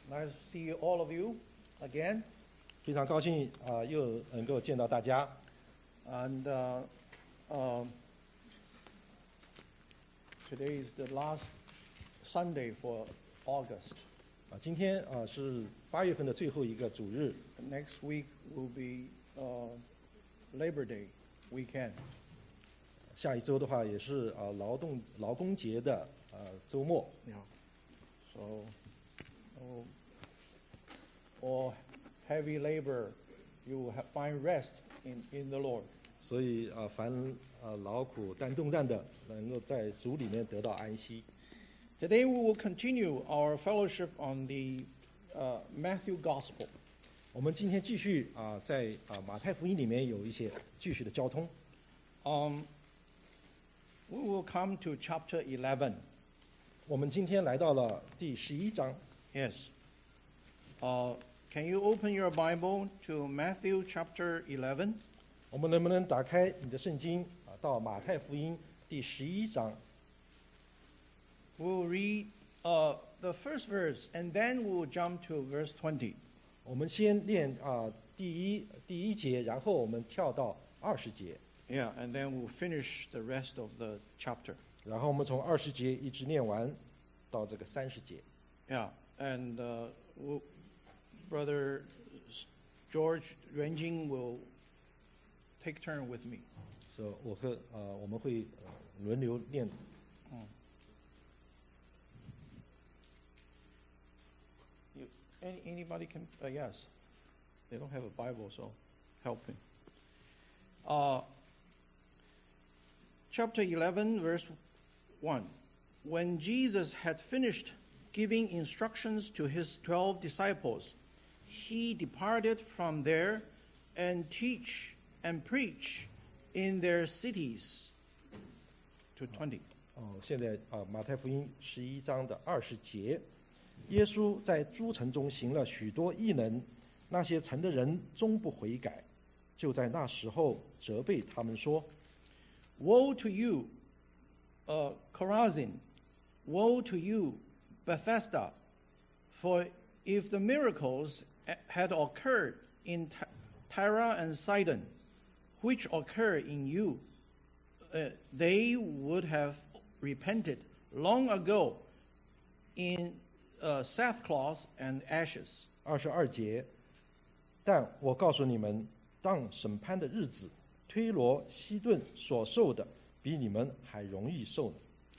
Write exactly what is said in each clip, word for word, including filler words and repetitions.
Nice to see all of you again. 非常高兴啊、呃，又能够见到大家。 And uh, uh, today is the last Sunday for August. 啊，今天啊是八月份的最后一个主日。 Next week will be uh, Labor Day weekend. 下一周的话也是啊劳动劳工节的呃周末。 Yeah. So, oh, or heavy labor, you will have, find rest in, in the Lord. 所以啊，凡啊劳苦担重担的，能够在主里面得到安息。 Today we will continue our fellowship on the uh, Matthew Gospel. 我们今天继续啊，在啊马太福音里面有一些继续的交通。 Um, we will come to chapter eleven. 我们今天来到了第十一章。 Yes. Uh, can you open your Bible to Matthew chapter eleven? 我们能不能打开你的圣经啊，到马太福音第十一章？ We'll read uh, the first verse, and then we'll jump to verse twenty. 我们先念啊第一第一节，然后我们跳到二十节。 Yeah, and then we'll finish the rest of the chapter. 然后我们从二十节一直念完，到这个三十节。 Yeah, and uh, we'll, Brother George Yuanjing will take turn with me. 所以我和呃我们会呃轮流念。 You, any, anybody can, uh, yes. They don't have a Bible, so help me. Uh, chapter eleven, verse one. When Jesus had finished giving instructions to his twelve disciples, he departed from there and teach and preach in their cities. To twenty. 哦，现在啊，马太福音十一章的二十节，耶稣在诸城中行了许多异能，那些城的人终不悔改，就在那时候责备他们说 Woe to you, uh, Chorazin! Woe to you, Bethesda! For if the miracles had occurred in Tyre and Sidon, which occur in you, uh, they would have repented long ago in uh, sackcloth and ashes. 二十二节，但我告诉你们，当审判的日子，推罗、西顿所受的，比你们还容易受呢。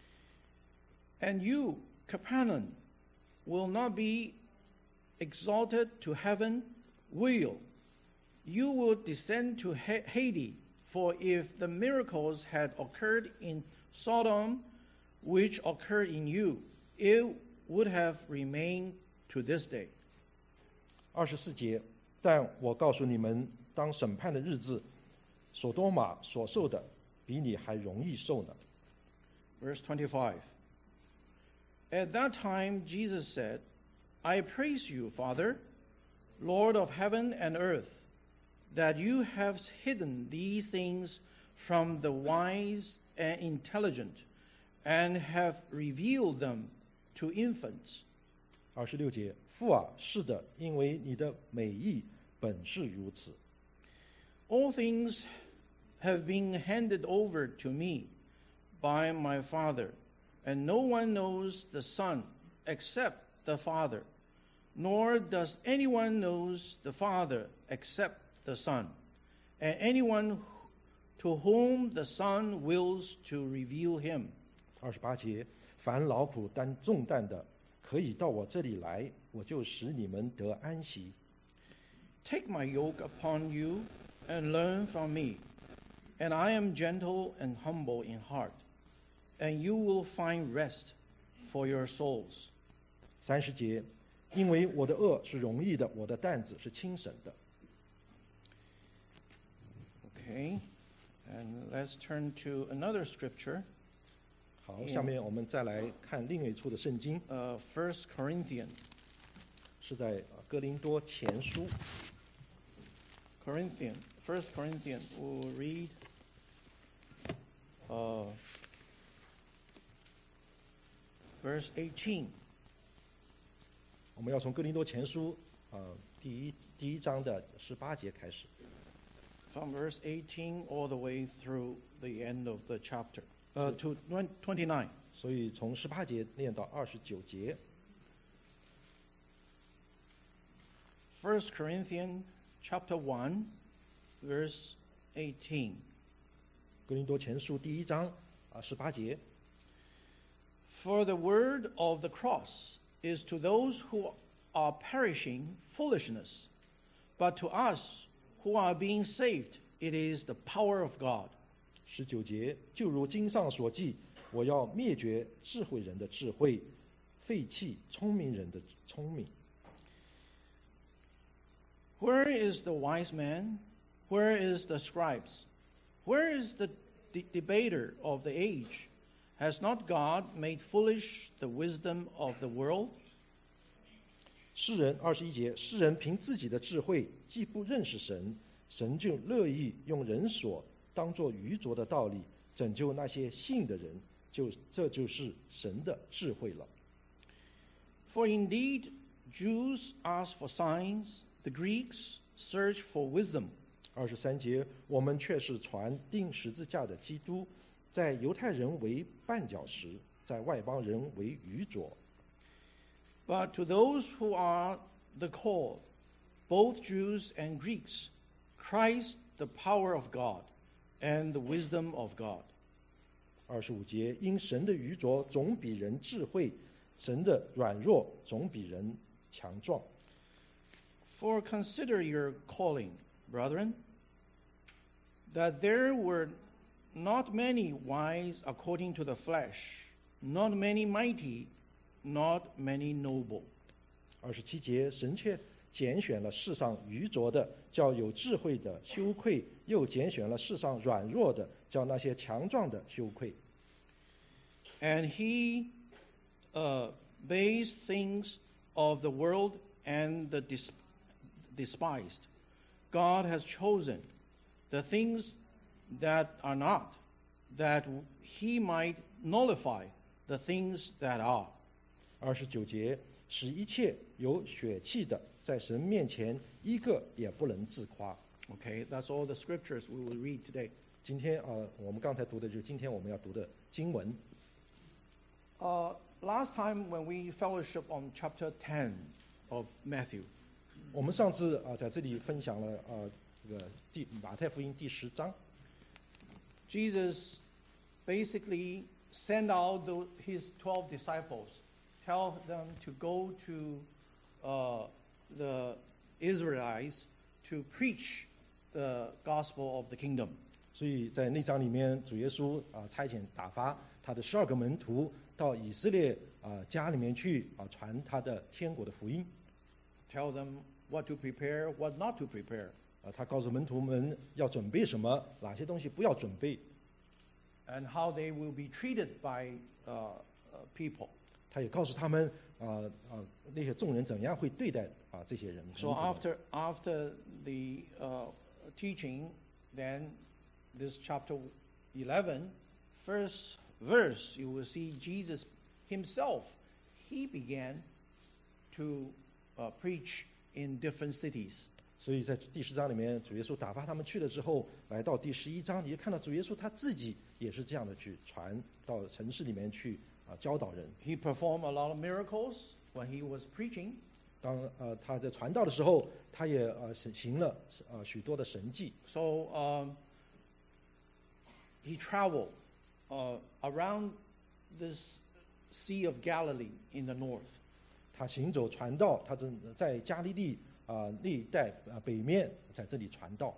And you, Capernaum, will not be exalted to heaven, will you will descend to Hades, for if the miracles had occurred in Sodom, which occurred in you, it would have remained to this day. 二十四节，但我告诉你们，当审判的日子，所多玛所受的，比你还容易受呢。 Verse twenty-five. At that time Jesus said, I praise you, Father, Lord of heaven and earth, that you have hidden these things from the wise and intelligent, and have revealed them to infants. 二十六节，父啊，是的，因为你的美意本是如此。 All things have been handed over to me by my Father, and no one knows the Son except the Father, nor does anyone knows the Father except the Son, and anyone to whom the Son wills to reveal him. 二十八节，凡劳苦担重担的，可以到我这里来，我就使你们得安息。 Take my yoke upon you and learn from me, and I am gentle and humble in heart, and you will find rest for your souls. 三十节，因为我的恶是容易的，我的担子是轻省的。 Okay, and let's turn to another scripture. 好，下面我们再来看另一处的圣经， Uh, First Corinthians. 是在呃哥林多前书 Corinthians. First Corinthians. We'll read. Uh, verse eighteen. 我们要从哥林多前书呃第一第一章的十八节开始， from verse eighteen all the way through the end of the chapter, uh, to twenty-nine. 所以从十八节念到二十九节。 First Corinthians chapter one, verse eighteen. 哥林多前书第一章啊十八节， For the word of the cross is to those who are perishing foolishness, but to us who are being saved, it is the power of God. 十九节，就如经上所记，我要灭绝智慧人的智慧，废弃聪明人的聪明。 Where is the wise man? Where is the scribes? Where is the de- debater of the age? Has not God made foolish the wisdom of the world? 世人二十一节，世人凭自己的智慧，既不认识神，神就乐意用人所当作愚拙的道理，拯救那些信的人，就这就是神的智慧了。 For indeed, Jews ask for signs, the Greeks search for wisdom. 二十三节，我们却是传钉十字架的基督，在犹太人为绊脚石，在外邦人为愚拙。 But to those who are the called, both Jews and Greeks, Christ the power of God and the wisdom of God. 二十五节，因神的愚拙总比人智慧，神的软弱总比人强壮。 For consider your calling, brethren, that there were not many wise according to the flesh, not many mighty, not many noble. 二十七节，神却拣选了世上愚拙的，叫有智慧的羞愧；又拣选了世上软弱的，叫那些强壮的羞愧。 And he uh, based things of the world and the dis- despised. God has chosen the things that are not, that he might nullify the things that are. 二十九节，使一切有血气的，在神面前一个也不能自夸。 Okay, that's all the scriptures we will read today. 今天啊、呃我们刚才读的就是今天我们要读的经文。 Uh, last time when we fellowship on chapter ten of Matthew, 我们上次啊、在这里分享了啊、这个第马太福音第十章， Jesus basically sent out the, his twelve disciples, tell them to go to uh, the Israelites to preach the gospel of the kingdom. 所以在那章里面，主耶稣啊、差遣打发他的十二个门徒到以色列啊、家里面去啊、传他的天国的福音 Tell them what to prepare, what not to prepare. 啊、他告诉门徒们要准备什么，哪些东西不要准备， And how they will be treated by uh, uh, people. 他也告诉他们啊啊、那些众人怎样会对待啊、这些人。 So after after the uh, teaching, then this chapter eleven, first verse, you will see Jesus himself. He began to uh, preach in different cities. 所以在第十章里面，主耶稣打发他们去了之后，来到第十一章，你就看到主耶稣他自己也是这样的去传到城市里面去啊、教导人。 He performed a lot of miracles when he was preaching. 当呃他在传道的时候，他也呃行行了呃许多的神迹， So um, he traveled uh, around this Sea of Galilee in the north. 他行走传道，他正在加利利啊、那一带啊、北面在这里传道。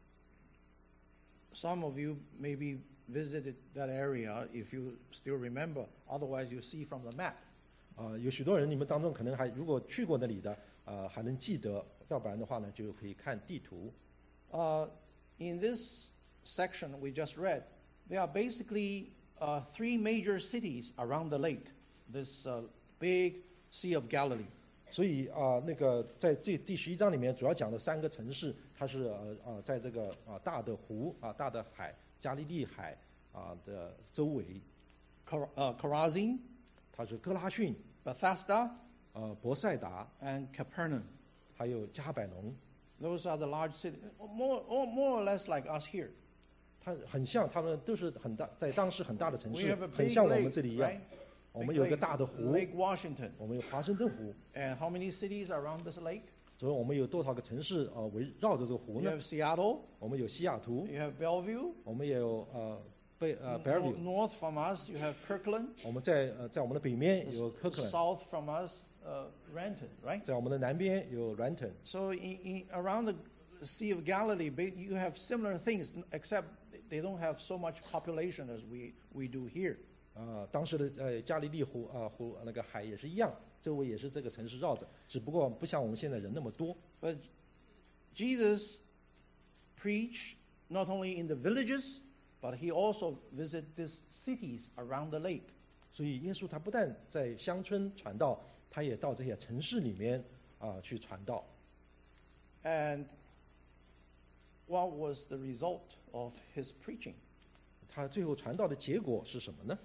Some of you maybe visited that area if you still remember. Otherwise, you see from the map. 啊、有许多人你们当中可能还如果去过那里的啊、还能记得，要不然的话呢就可以看地图。 Uh, in this section we just read, there are basically uh, three major cities around the lake, this uh, big Sea of Galilee. 所以啊、那个在这第十一章里面主要讲的三个城市，它是呃啊、在这个啊、大的湖啊、大的海加利利海啊、的周围， Chor- uh, Chorazin, 它是哥拉汛、 Bethesda, 呃伯赛达， and Capernaum. 还有加百农。 Those are the large cities, more, or more or less like us here. 它很像，他们都是很大，在当时很大的城 We 市 have a， 很 big 像我 lake, 们这里一样。 right? 我 Big 们有一个 lake, 大的湖， Lake Washington. 我们有华盛顿湖。 And how many cities around this lake? 所以我们有多少个城市啊、呃、围绕着这个湖 You 呢？ have Seattle, 我们有西雅图， you have Bellevue. 我们也有呃贝呃 Nor- Bellevue， North from us, you have Kirkland. 我们在呃在我们的北面有科克兰， South from us, uh, Renton, right? 在我们的南边有 Renton。 So in, in, around the Sea of Galilee, ba- you have similar things, except they don't have so much population as we, we do here. 啊、当时的呃加利利湖啊、湖那个海也是一样，周围也是这个城市绕着，只不过不像我们现在人那么多。 But Jesus preached not only in the villages, but he also visited these cities around the lake. 所以耶稣他不但在乡村传道，他也到这些城市里面啊、去传道。 And what was the result of his preaching? 他最后传道的结果是什么呢？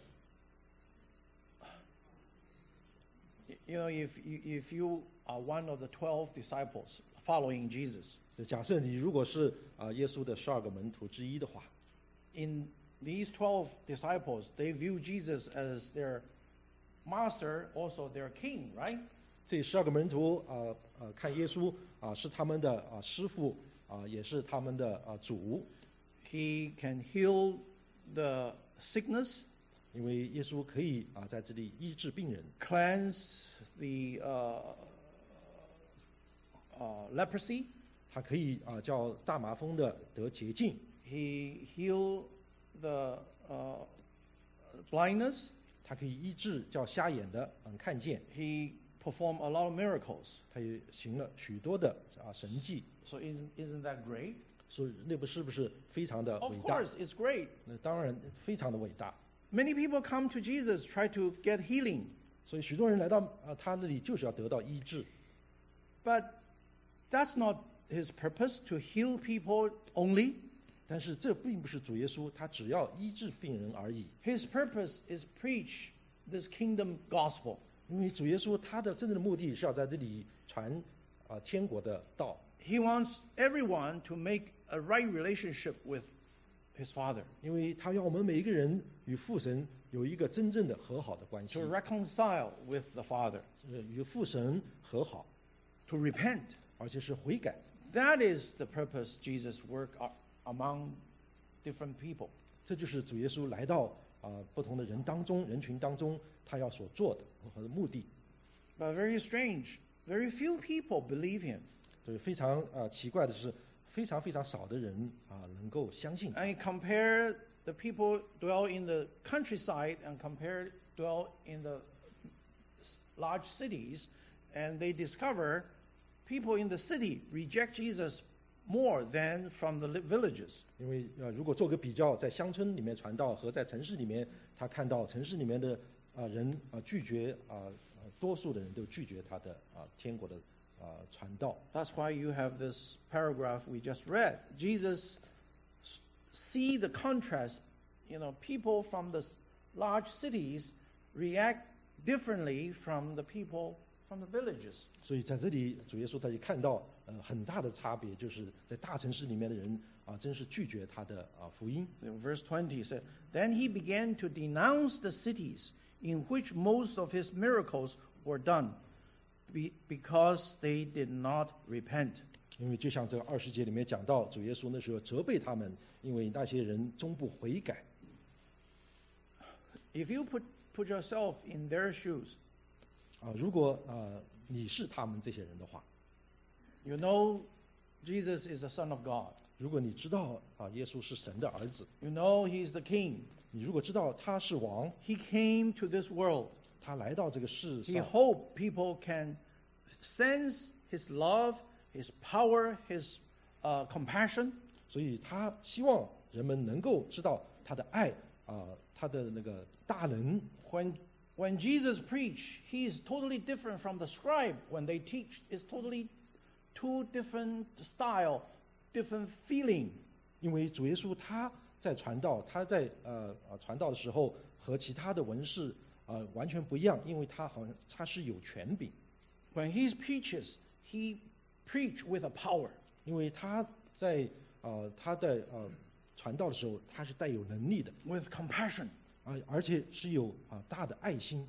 You know, if you, if you are one of the twelve disciples following Jesus, 就假设你如果是啊、耶稣的十二个门徒之一的话， in these twelve disciples, they view Jesus as their master, also their king, right? 这十二个门徒啊呃看耶稣啊、是他们的啊、师傅啊、也是他们的啊、主， He can heal the sickness, 因为耶稣可以啊、在这里医治病人， cleanse the uh, uh, leprosy. 他可以啊、叫大麻风的得洁净， He healed the uh, blindness. 他可以医治叫瞎眼的嗯看见， He performed a lot of miracles. 他也行了许多的啊神迹， So isn't, isn't that great? 所以那不是不是非常的 Of 伟大？ course, it's great. 那当然非常的伟大。 Many people come to Jesus try to get healing, 所以许多人来到啊他那里就是要得到医治， but that's not his purpose to heal people only. 但是这并不是主耶稣，他只要医治病人而已。 His purpose is preach this kingdom gospel. 因为主耶稣他的真正的目的是要在这里传啊天国的道， He wants everyone to make a right relationship with his Father, 因为他要我们每一个人与父神有一个真正的和好的关系 to，reconcile with the Father, 是与父神和好， to repent. 而且是悔改。 That is the purpose Jesus worked a- among different people. 这就是主耶稣来到啊不同的人当中、人群当中，他要所做的和目的。 But very strange, very few people believe him. 所以非常啊奇怪的是，非常非常少的人啊能够相信他。 And compare the people dwell in the countryside and compare dwell in the s- large cities, and they discover people in the city reject Jesus more than from the li- villages. 因为呃，如果做个比较，在乡村里面传道和在城市里面，他看到城市里面的啊、人啊、拒绝啊、呃多数的人都拒绝他的啊、天国的啊、传道。 That's why you have this paragraph we just read. Jesus s- see the contrast. You know, people from the s- large cities react differently from the people from the villages. 所以在这里，主耶稣他就看到呃很大的差别，就是在大城市里面的人啊、真是拒绝他的啊、福音。 In verse twenty said, Then he began to denounce the cities in which most of his miracles were done, be, because they did not repent. 因为就像这二十节里面讲到，主耶稣那时候责备他们，因为那些人终不悔改。 If you put, put yourself in their shoes, 啊、如果啊、你是他们这些人的话， you know Jesus is the Son of God. 如果你知道啊、耶稣是神的儿子， You know he's the King. 你如果知道他是王， He came to this world. 他来到这个世 He 上， hoped people can sense his love, his power, his uh, compassion. 所以他希望人们能够知道他的爱啊、他的那个大能。 When, when Jesus preached, he is totally different from the scribe. When they teach, it's totally two different style, different feeling. 因为主耶稣他在传道，他在呃呃传道的时候和其他的文士呃完全不一样，因为他好像他是有权柄。 When he preaches, he preach with a power. 因为他在呃他的呃传道的时候，他是带有能力的， with compassion. 啊，而且是有啊大的爱心。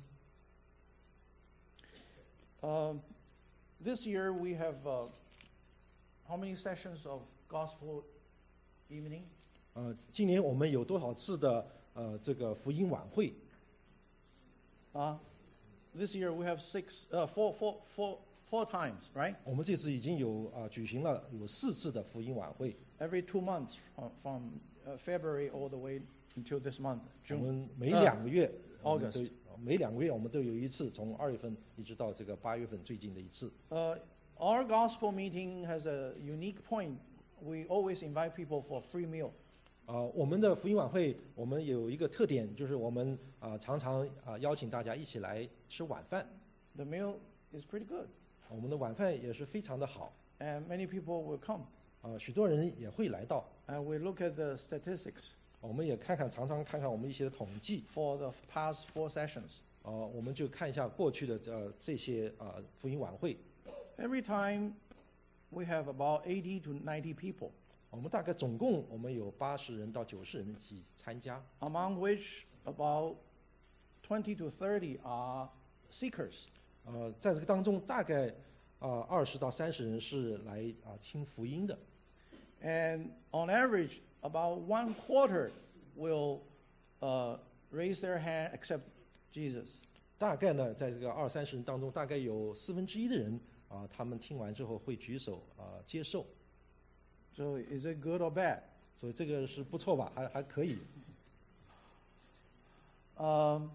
Uh, this year we have uh, how many sessions of gospel evening? 呃，今年我们有多少次的呃这个福音晚会？ Uh, this year we have six, uh, four, four, four, four times, right? 我们这次已经有啊、举行了有四次的福音晚会， Every two months from, from uh, February all the way until this month, 我 June. 们每两个月、我们都 August 每两个月我们都有一次，从二月份一直到这个八月份最近的一次。 Uh, our gospel meeting has a unique point. We always invite people for a free meal. 啊、我们的福音晚会，我们有一个特点，就是我们啊、常常啊、邀请大家一起来吃晚饭。 The meal is pretty good, 我们的晚饭也是非常的好， and many people will come. 啊、许多人也会来到。 And we look at the statistics 我们也看看，常常看看我们一些统计， for the past four sessions. 啊、我们就看一下过去的呃这些啊、福音晚会， Every time we have about eighty to ninety people, 我们大概总共我们有八十人到九十人一起参加， among which about twenty to thirty are seekers. 呃，在这个当中大概啊二十到三十人是来啊、听福音的， And on average, about one quarter will uh, raise their hand, accept Jesus. 大概呢在这个二三十人当中，大概有四分之一的人啊、他们听完之后会举手啊、接受， So is it good or bad? 所以这个是不错吧，还还可以。 Um,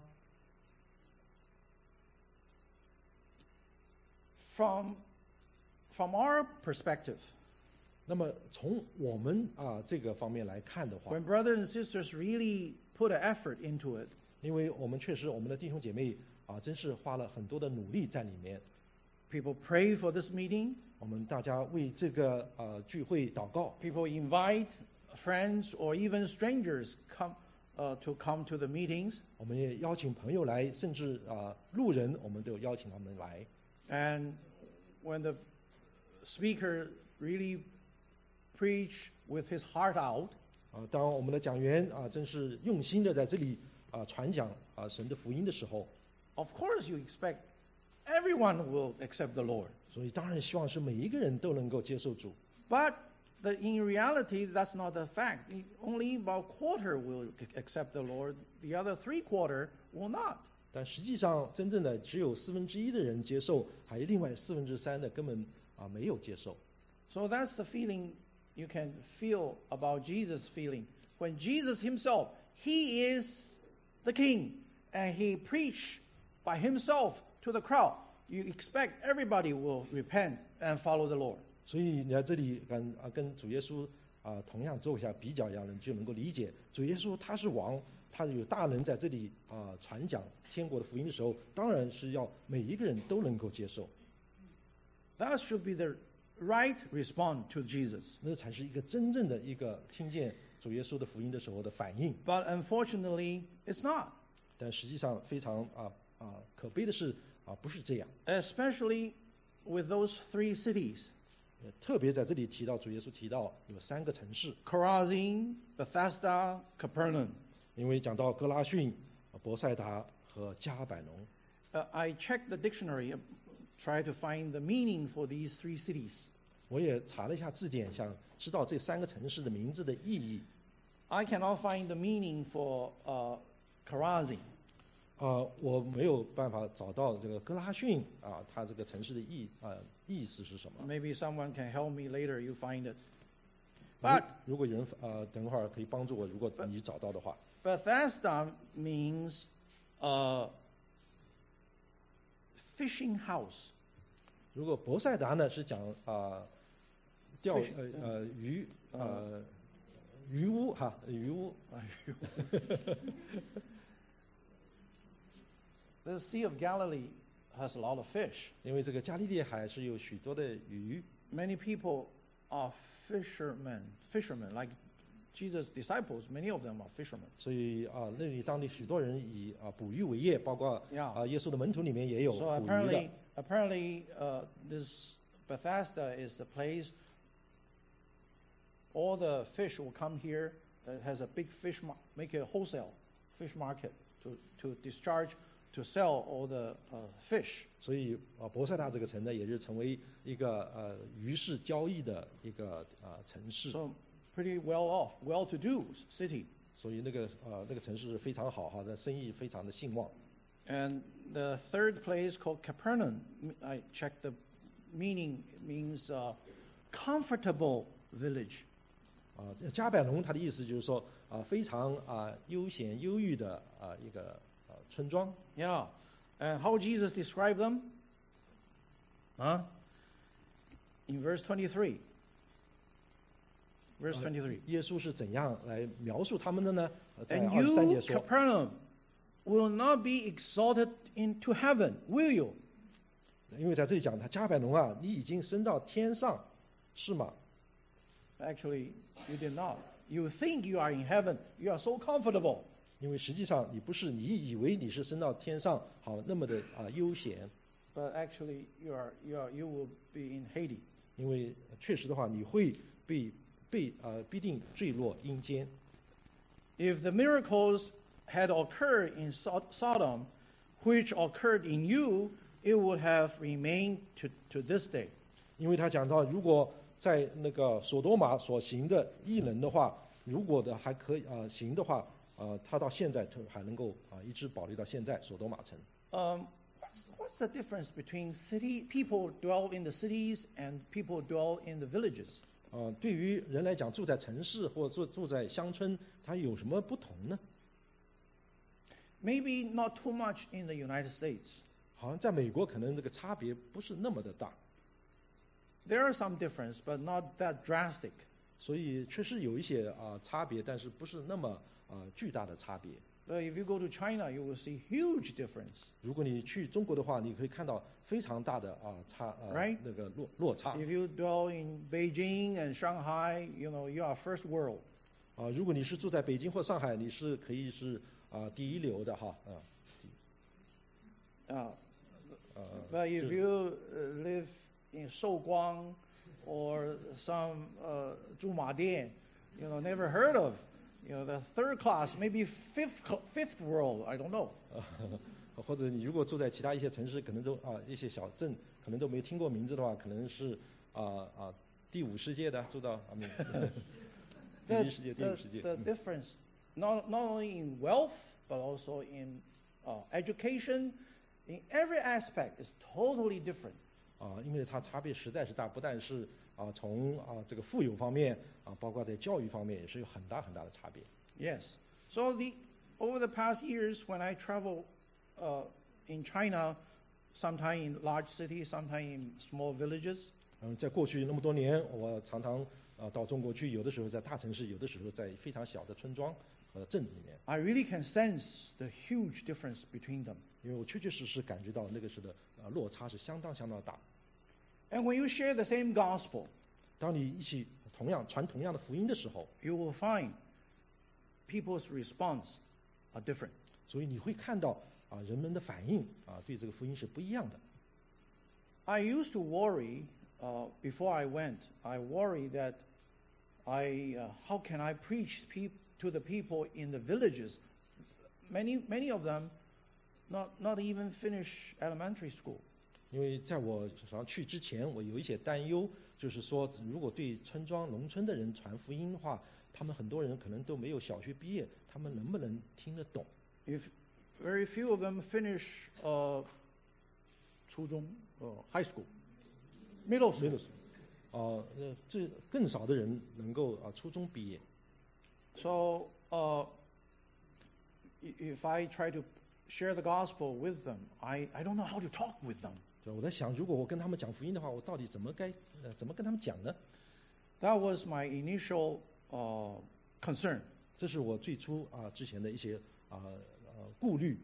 from, from our perspective, 那么从我们啊、这个方面来看的话， when brothers and sisters really put an effort into it, 因为我们确实我们的弟兄姐妹啊，真是花了很多的努力在里面。 people pray for this meeting, 我们大家为这个呃聚会祷告， people invite friends or even strangers come, uh, to come to the meetings. 我们也邀请朋友来，甚至啊、路人，我们都有邀请他们来。 And when the speaker really preach with his heart out, 啊，当我们的讲员啊，真是用心的在这里啊传讲啊神的福音的时候， of course you expect everyone will accept the Lord. 所以当然希望是每一个人都能够接受主。 But the, in reality, that's not the fact. Only about quarter will accept the Lord. The other three quarter will not. 但实际上，真正的只有四分之一的人接受，还有另外四分之三的根本啊没有接受。 So that's the feeling you can feel about Jesus' feeling. When Jesus himself, he is the king, and he preached by himself to the crowd. You expect everybody will repent and follow the Lord. 所以你在这里跟啊跟主耶稣啊同样做一下比较一样，你就能够理解主耶稣他是王，他有大能在这里啊传讲天国的福音的时候，当然是要每一个人都能够接受， That should be the right response to Jesus. 那才是一个真正的一个听见主耶稣的福音的时候的反应。 But unfortunately, it's not. 但实际上非常啊啊可悲的是啊不是这样， Especially with those three cities, 呃特别在这里提到主耶稣提到有三个城市， Chorazin, Bethesda, Capernaum. 因为讲到哥拉汛、啊伯赛达和加百农。 Uh, I checked the dictionary, uh, try to find the meaning for these three cities. 我也查了一下字典，想知道这三个城市的名字的意义。 I cannot find the meaning for uh, Chorazin. 啊、我没有办法找到这个哥拉汛啊，它这个城市的意啊、意思是什么？ Maybe someone can help me later. You find it. But 如果有人呃等会儿可以帮助我，如果你找到的话， Bethesda means uh, fishing house. 如果伯赛达呢是讲啊、钓 Fish- 呃呃鱼呃鱼屋哈鱼屋， The Sea of Galilee has a lot of fish. 因为这个加利利海是有许多的鱼， Many people are fishermen, fishermen like Jesus' disciples. Many of them are fishermen. 所以啊、那里当地许多人以啊、捕鱼为业，包括 Yeah. 啊、耶稣的门徒里面也有 So 捕鱼的 apparently,。 apparently, uh, this Bethesda is the place. All the fish will come here. It has a big fish, mar- make a wholesale fish market to, to discharge, to sell all the uh, fish. 所以啊，伯赛大这个城呢，也是成为一个呃鱼市交易的一个呃城市。 So pretty well off, well-to-do city. 所以那个呃那个城市非常好哈，的生意非常的兴旺。 And the third place called Capernaum, I checked the meaning, it means uh, comfortable village. 啊，加百农它的意思就是说啊，非常啊悠闲忧郁的啊一个啊村庄。 Yeah. And how Jesus described them? Huh? In verse twenty-three. Verse twenty-three. 耶稣是怎样来描述他们的呢？呃在 And 二十三 you, 节说， Capernaum, will not be exalted into heaven, will you? 因为在这里讲他加百农啊，你已经升到天上，是吗？ Actually, you did not. You think you are in heaven. You are so comfortable. 因为实际上你不是，你以为你是升到天上，好那么的啊悠闲。 But actually, you are, you are, you will be in Hades. 因为确实的话，你会被被呃必定坠落阴间。 If the miracles had occurred in Sod- Sodom, which occurred in you, it would have remained to, to this day. 因为他讲到，如果在那个所多玛所行的异能的话，如果的还可以啊、呃、行的话，呃，他到现在还能够啊、呃、一直保留到现在所多玛城。 Um, what's, what's the difference between city people dwell in the cities and people dwell in the villages? 啊、对于人来讲，住在城市或住住在乡村，它有什么不同呢？ Maybe not too much in the United States. 好像在美国可能这个差别不是那么的大， There are some difference, but not that drastic. 所以确实有一些啊、差别，但是不是那么啊、巨大的差别。 But if you go to China, you will see huge difference. 如果你去中国的话，你可以看到非常大的啊、差啊、 Right. 那个落落差。 If you dwell in Beijing and Shanghai, you know, you are first world. 啊，如果你是住在北京或上海，你是可以是啊、第一流的哈，啊， Uh, 呃， but if 就 you uh, live in Shouguang or some uh, Zhumadian, you know, never heard of, you know, the third class, maybe fifth fifth world, I don't know. 或者你如果住在其他一些城市，可能都啊一些小镇，可能都没听过名字的话，可能是啊啊第五世界的住到啊，没第 The, 一世界、第五 the, 世界。 the 嗯 difference, not, not only in wealth, but also in uh, education, in every aspect is totally different. 啊，因为它差别实在是大，不但是啊从啊这个富有方面啊，包括在教育方面也是有很大很大的差别。 Yes. So the over the past years, when I travel uh, in China, sometime in large cities, sometime in small villages, 嗯，在过去那么多年，我常常啊到中国去，有的时候在大城市，有的时候在非常小的村庄和镇里面， I really can sense the huge difference between them. 因为我确确实实感觉到那个时的啊落差是相当相当大。 And when you share the same gospel, 当你一起同样传同样的福音的时候， you will find people's response are different. 所以你会看到啊人们的反应啊对这个福音是不一样的。 I used to worry uh, before I went. I worry that I uh, how can I preach pe- to the people in the villages? Many many of them not not even finish elementary school. 因为在我想去之前，我有一些担忧，就是说，如果对村庄、农村的人传福音的话，他们很多人可能都没有小学毕业，他们能不能听得懂？ If very few of them finish uh, 初中 uh, high school, middle school. 啊，那这更少的人能够啊初中毕业。 So uh, i- if I try to share the gospel with them, I, I don't know how to talk with them. 对，我在想，如果我跟他们讲福音的话，我到底怎么该呃怎么跟他们讲呢？ That was my initial uh, concern. 这是我最初啊之前的一些啊呃顾虑。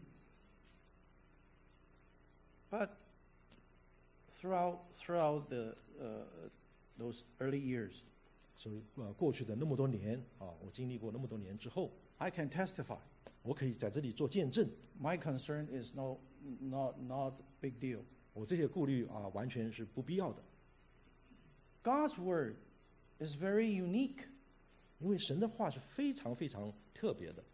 But throughout throughout the uh, those early years, 所以呃过去的那么多年啊，我经历过那么多年之后， I can testify. 我可以在这里做见证。 My concern is no not not big deal. 我这些顾虑啊完全是不必要的， God's word is very unique. 因为神的话是非常非常特别的，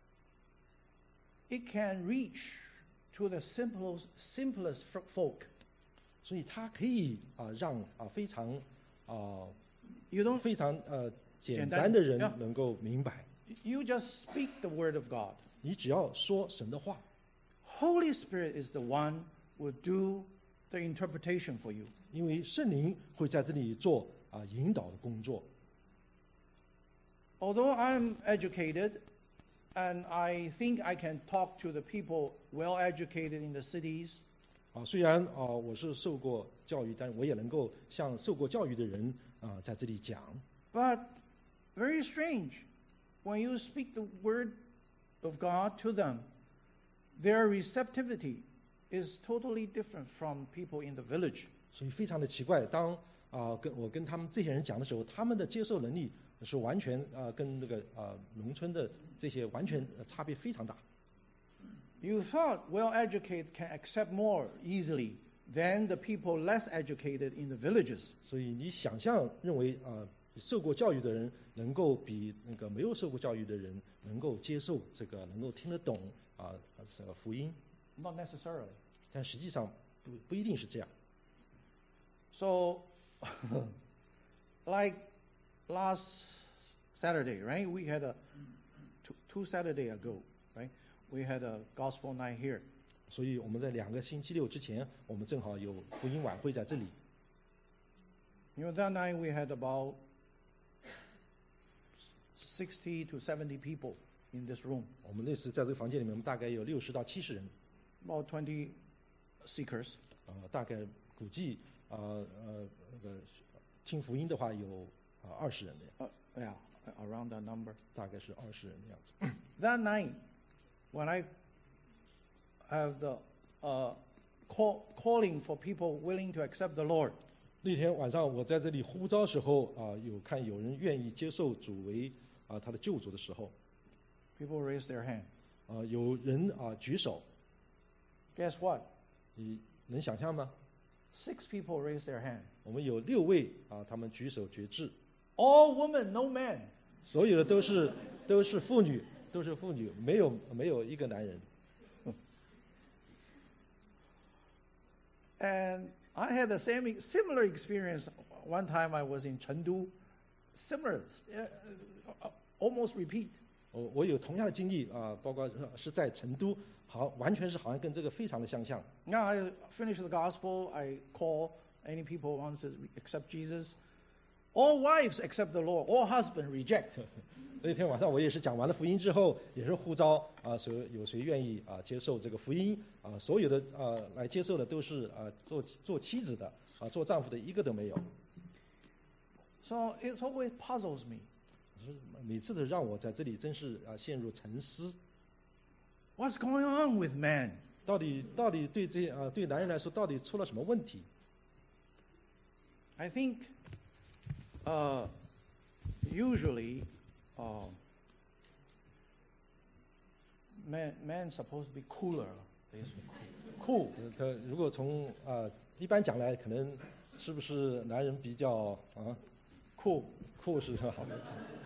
It can reach to the simplest, simplest f- folk. 所以它可以啊让啊非常啊 You don't, 非常呃简简单单的人 Yeah. 能够明白。 you just speak the word of God. 你只要说神的话， Holy Spirit is the one who will do the interpretation for you. 因为圣灵会在这里做啊引导的工作。 Although I'm educated and I think I can talk to the people well educated in the cities, 啊，虽然啊我是受过教育，但我也能够向受过教育的人啊在这里讲。 but very strange, when you speak the word of God to them, their receptivity is totally different from people in the village. 所以非常的奇怪，当啊跟我跟他们这些人讲的时候，他们的接受能力是完全啊跟那个啊农村的这些完全呃差别非常大。 You thought well-educated can accept more easily than the people less educated in the villages. 所以你想象认为啊受过教育的人能够比那个没有受过教育的人能够接受这个，能够听得懂啊这个福音， Not necessarily. 但实际上不不一定是这样。 So, like last Saturday, right? We had a two, two Saturday ago, right? We had a gospel night here. 所以我们在两个星期六之前，我们正好有福音晚会在这里。 You know, that night we had about sixty to seventy people in this room, 我们那时在这个房间里面，我们大概有六十到七十人， about twenty seekers. 呃，大概估计啊 呃, 呃那个听福音的话有啊二十人的样， Uh, yeah, around that number. 大概是二十人的样子。 That night, when I have the uh, call, calling for people willing to accept the Lord, 那天晚上我在这里呼召时候啊，有看有人愿意接受主为啊他的救主的时候， people raise their hand. 啊有人啊举手， Guess what? 你能想象吗？ Six people raise their hand. 我们有六位啊，他们举手决志， All women, no men. 所有的都是都是妇女，都是妇女，没有没有一个男人。 And I had the same similar experience. One time I was in Chengdu, similar, uh, almost repeat. 我我有同样的经历啊，包括是在成都，好，完全是好像跟这个非常的相像。 Now I finish the gospel. I call any people who want to accept Jesus. All wives accept the Lord. All husbands reject. 那天晚上我也是讲完了福音之后，也是呼召啊，所有谁愿意啊接受这个福音啊，所有的啊来接受的都是啊做做妻子的啊做丈夫的一个都没有。 So it always puzzles me. 每次都让我在这里真是啊陷入沉思。 What's going on with man? 到底到底对这啊对男人来说，到底出了什么问题？ I think uh, usually uh, man man supposed to be cooler. They should be cool. Cool. 呃他如果从啊一般讲来，可能是不是男人比较啊 Cool. 酷是好的，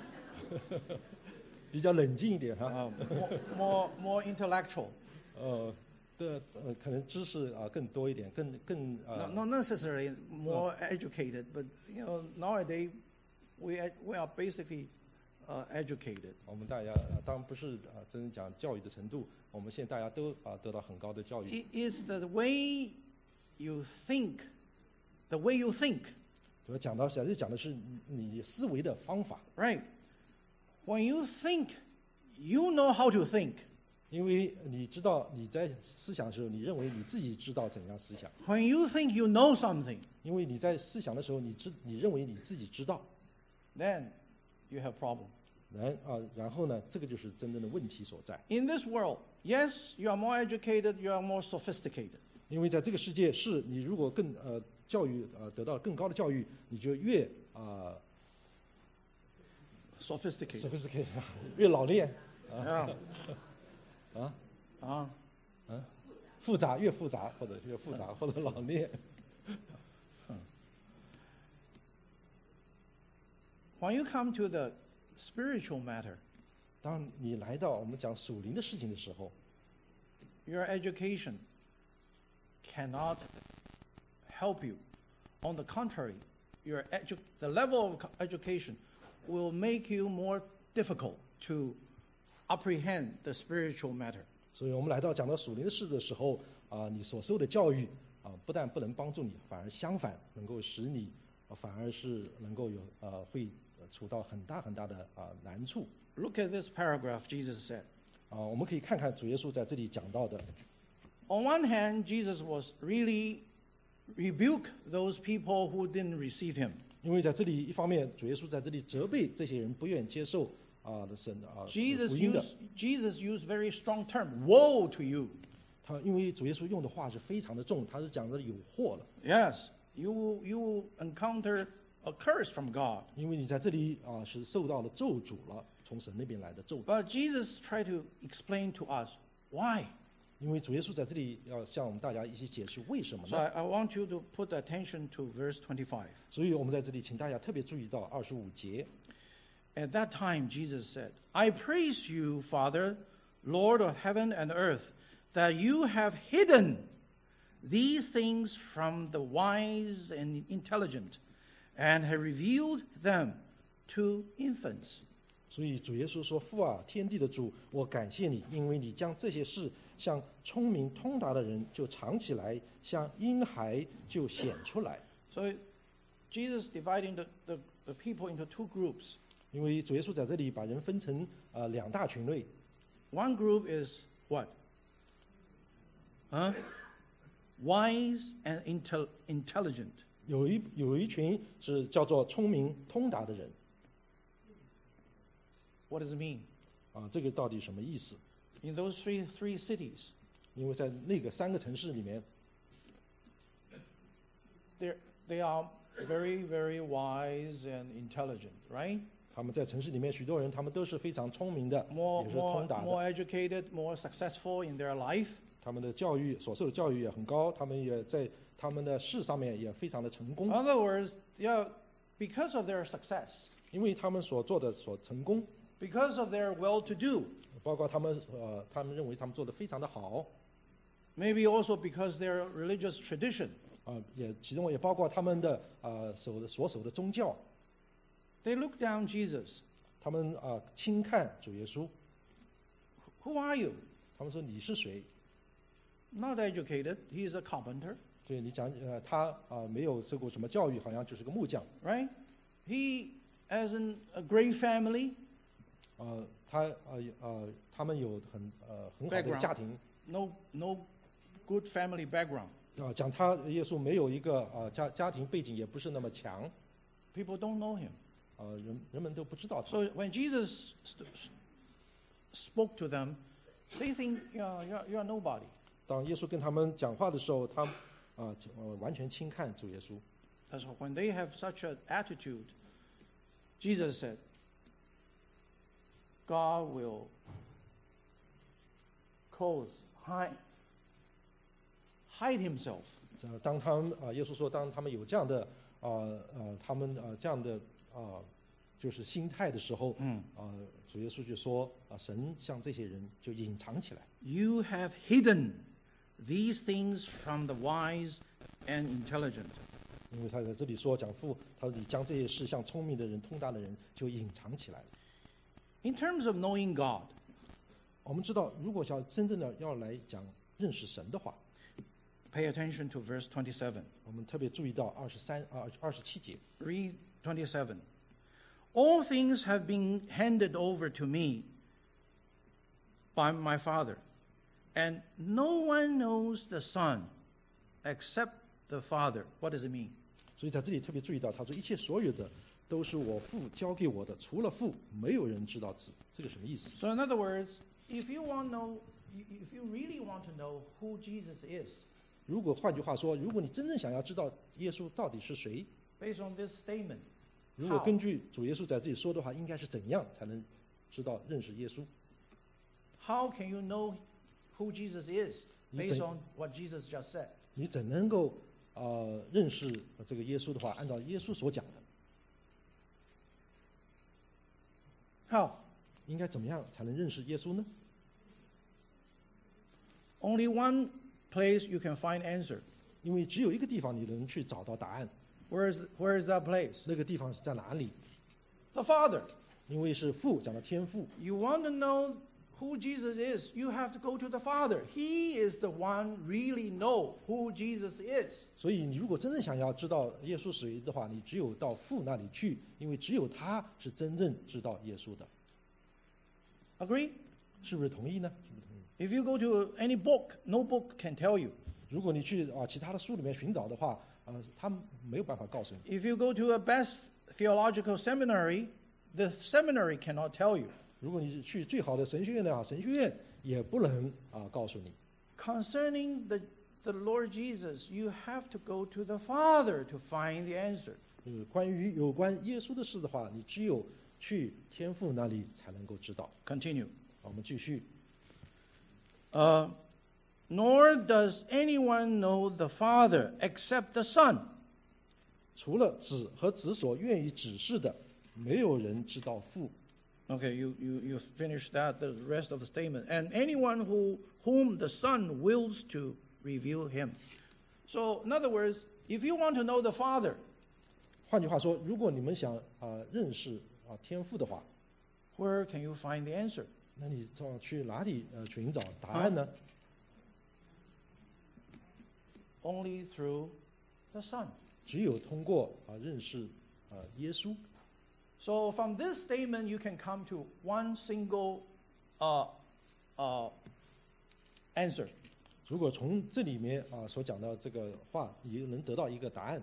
比较冷静一点哈。 Uh, more, more, more intellectual. 呃，对，呃，可能知识啊更多一点，更更 Not, 呃 not necessarily more educated, but you know nowadays we are- we are basically uh, educated. 我们大家啊当然不是啊真讲教育的程度，我们现在大家都啊得到很高的教育。 It is the way you think, the way you think, 我讲到，实际讲的是你你思维的方法， right? When you think, you know how to think. 因为你知道你在思想的时候，你认为你自己知道怎样思想， When you think you know something, 因为你在思想的时候，你知你认为你自己知道， then you have problem. 然啊然后呢，这个就是真正的问题所在。 In this world, yes, you are more educated, you are more sophisticated. 因为在这个世界，是你如果更呃教育呃得到更高的教育，你就越啊、 Sophisticated. sophisticated 越老练 Yeah. 啊 Uh, 复杂越复杂，或者越复杂，或者老练。 When you come to the spiritual matter, 当你来到我们讲属灵的事情的时候， your education cannot help you. On the contrary, your edu- the level of co- education will make you more difficult to apprehend the spiritual matter. 所以我们来到讲到属灵的事的时候，啊、你所受的教育啊、不但不能帮助你，反而相反能够使你，啊反而是能够有呃会呃处到很大很大的啊、难处。 Look at this paragraph Jesus said. 啊、我们可以看看主耶稣在这里讲到的。 On one hand, Jesus was really rebuke those people who didn't receive him. 因为在这里一方面，主耶稣在这里责备这些人不愿接受啊、的神啊、 Jesus 福音的。 used, Jesus used very strong term, woe to you. 他因为主耶稣用的话是非常的重，他是讲的有祸了。 Yes, you will, you will encounter a curse from God. 因为你在这里啊、是受到了咒诅了，从神那边来的咒诅。 But Jesus tried to explain to us why. 因为主耶稣在这里要向我们大家一起解释为什么 So 呢？ I, I want you to put attention to verse twenty-five. 所以我们在这里请大家特别注意到二十五节。 At that time, Jesus said, I praise you, Father, Lord of heaven and earth, that you have hidden these things from the wise and intelligent and have revealed them to infants. 所以主耶稣说：“父啊，天地的主，我感谢你，因为你将这些事向聪明通达的人就藏起来，向婴孩就显出来。 So Jesus dividing the, the, the people into two groups. 因为主耶稣在这里把人分成呃两大群类， One group is what? Huh? Wise and intel- intelligent. 有一有一群是叫做聪明通达的人 What does it mean? 啊，这个到底什么意思？ In those three, three cities, 因为在那个三个城市里面， they're, they are very, very wise and intelligent, right? 他们在城市里面许多人，他们都是非常聪明的， More, 也是 more, 通达的。 more educated, more successful in their life. 他们的教育所受的教育也很高，他们也在他们的事上面也非常的成功 In，other words, yeah, because of their success, 因为他们所做的所成功， because of their well-to-do, 包括他们呃，他们认为他们做的非常的好， maybe also because their religious tradition, 啊、也其中也包括他们的呃守的所守的宗教， they look down Jesus. 他们啊、轻看主耶稣， Who are you? 他们说你是谁？ Not educated. He is a carpenter, 对你讲呃，他啊、没有受过什么教育，好像就是个木匠， right? He has an, a great family, 呃，他呃呃，他们有很呃很好的 Background 家庭。 no, no good family background. 啊，讲他耶稣没有一个啊家家庭背景也不是那么强， People don't know him. 啊人人们都不知道他。 So when Jesus st- st- spoke to them, they think you're, you're, you're nobody. 当耶稣跟他们讲话的时候，他啊呃完全轻看主耶稣。 That's why when they have such an attitude, Jesus said, God will close, hide, hide himself. 呃当他们啊耶稣说，当他们有这样的啊呃他们啊这样的啊就是心态的时候， 嗯啊主耶稣就说啊神向这些人就隐藏起来。 You have hidden these things from the wise and intelligent. 因为他在这里说讲父，他说你将这些事向聪明的人、通达的人就隐藏起来了。 In terms of knowing God, 我们知道，如果想真正的要来讲认识神的话， pay attention to verse twenty-seven. 我们特别注意到二十三啊二十七节， Read twenty-seven. All things have been handed over to me by my Father, and no one knows the Son except the Father. What does it mean? 所以在这里特别注意到，他说一切所有的都是我父交给我的，除了父，没有人知道子。这个什么意思？ So in other words, if you want to know, if you really want to know who Jesus is, 如果换句话说，如果你真正想要知道耶稣到底是谁， based on this statement, 如果根据主耶稣在这里说的话，应该是怎样才能知道认识耶稣？ how can you know who Jesus is 你 based 怎 on what Jesus just said? 你怎能够呃认识这个耶稣的话，按照耶稣所讲的， How? 应该怎么样才能认识耶稣呢？ Only one place you can find answer. 因为只有一个地方你能去找到答案， Where is, where is that place? 那个地方是在哪里？ The Father. 因为是父，讲到天父， You want to know who Jesus is, you have to go to the Father. He is the one really know who Jesus is. 所以你如果真正想要知道耶稣是谁的话，你只有到父那里去，因为只有他是真正知道耶稣的， Agree? 是不是同意呢？是不是同意？ If you go to any book, no book can tell you. 如果你去啊其他的书里面寻找的话，呃，他没有办法告诉你。 If you go to a best theological seminary, the seminary cannot tell you. 如果你是去最好的神学院的话，神学院也不能啊告诉你。 Concerning the, the Lord Jesus, you have to go to the Father to find the answer. 就是关于有关耶稣的事的话，你只有去天父那里才能够知道。 Continue. 好我们继续。 Uh, Nor does anyone know the Father except the Son. 除了子和子所愿意指示的，没有人知道父。 Okay, you, you, you finish that, the rest of the statement. And anyone who, whom the Son wills to reveal him. So, in other words, if you want to know the Father, 换句话说，如果你们想啊、认识啊、天父的话， where can you find the answer? 那你要去哪里呃寻找答案呢？ Only through the Son. 只有通过啊、认识啊、耶稣。 So from this statement, you can come to one single uh, uh, answer. 如果从这里面啊、所讲到这个话，你就能得到一个答案。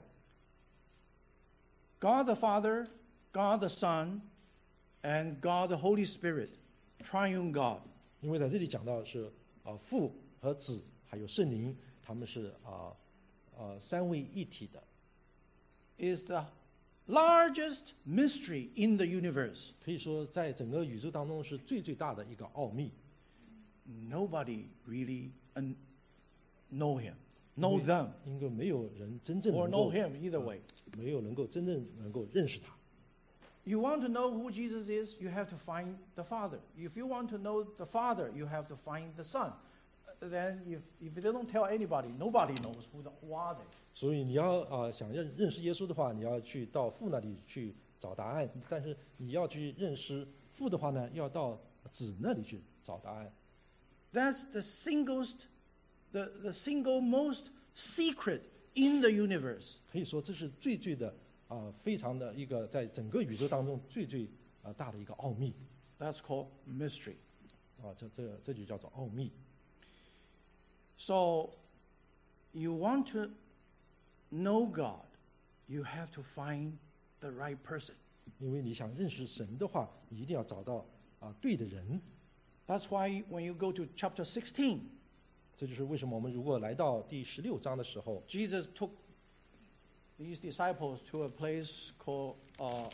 God the Father, God the Son, and God the Holy Spirit, triune God, 因为在这里讲到是啊、父和子还有圣灵，他们是啊呃三位一体的， is the largest mystery in the universe. 可以说在整个宇宙当中是最最大的一个奥秘。 Nobody really uh, know him, know them, 因为没有人真正 or 能 know 够 him either way. 没有能够真正能够认识他。 You want to know who Jesus is, you have to find the Father. If you want to know the Father, you have to find the Son. Then if, if they don't tell anybody, nobody knows who, the, who are they. 所以你要啊、想认认识耶稣的话，你要去到父那里去找答案；但是你要去认识父的话呢，要到子那里去找答案。 That's the singlest, the, the single most secret in the universe. 可以说这是最最的啊、非常的一个在整个宇宙当中最最啊、大的一个奥秘 That's called mystery. 啊，这这这就叫做奥秘。 So, you want to know God, you have to find the right person. 因为你想认识神的话，你一定要找到啊、对的人。 That's why when you go to chapter sixteen, 这就是为什么我们如果来到第十六章的时候， Jesus took these disciples to a place called uh,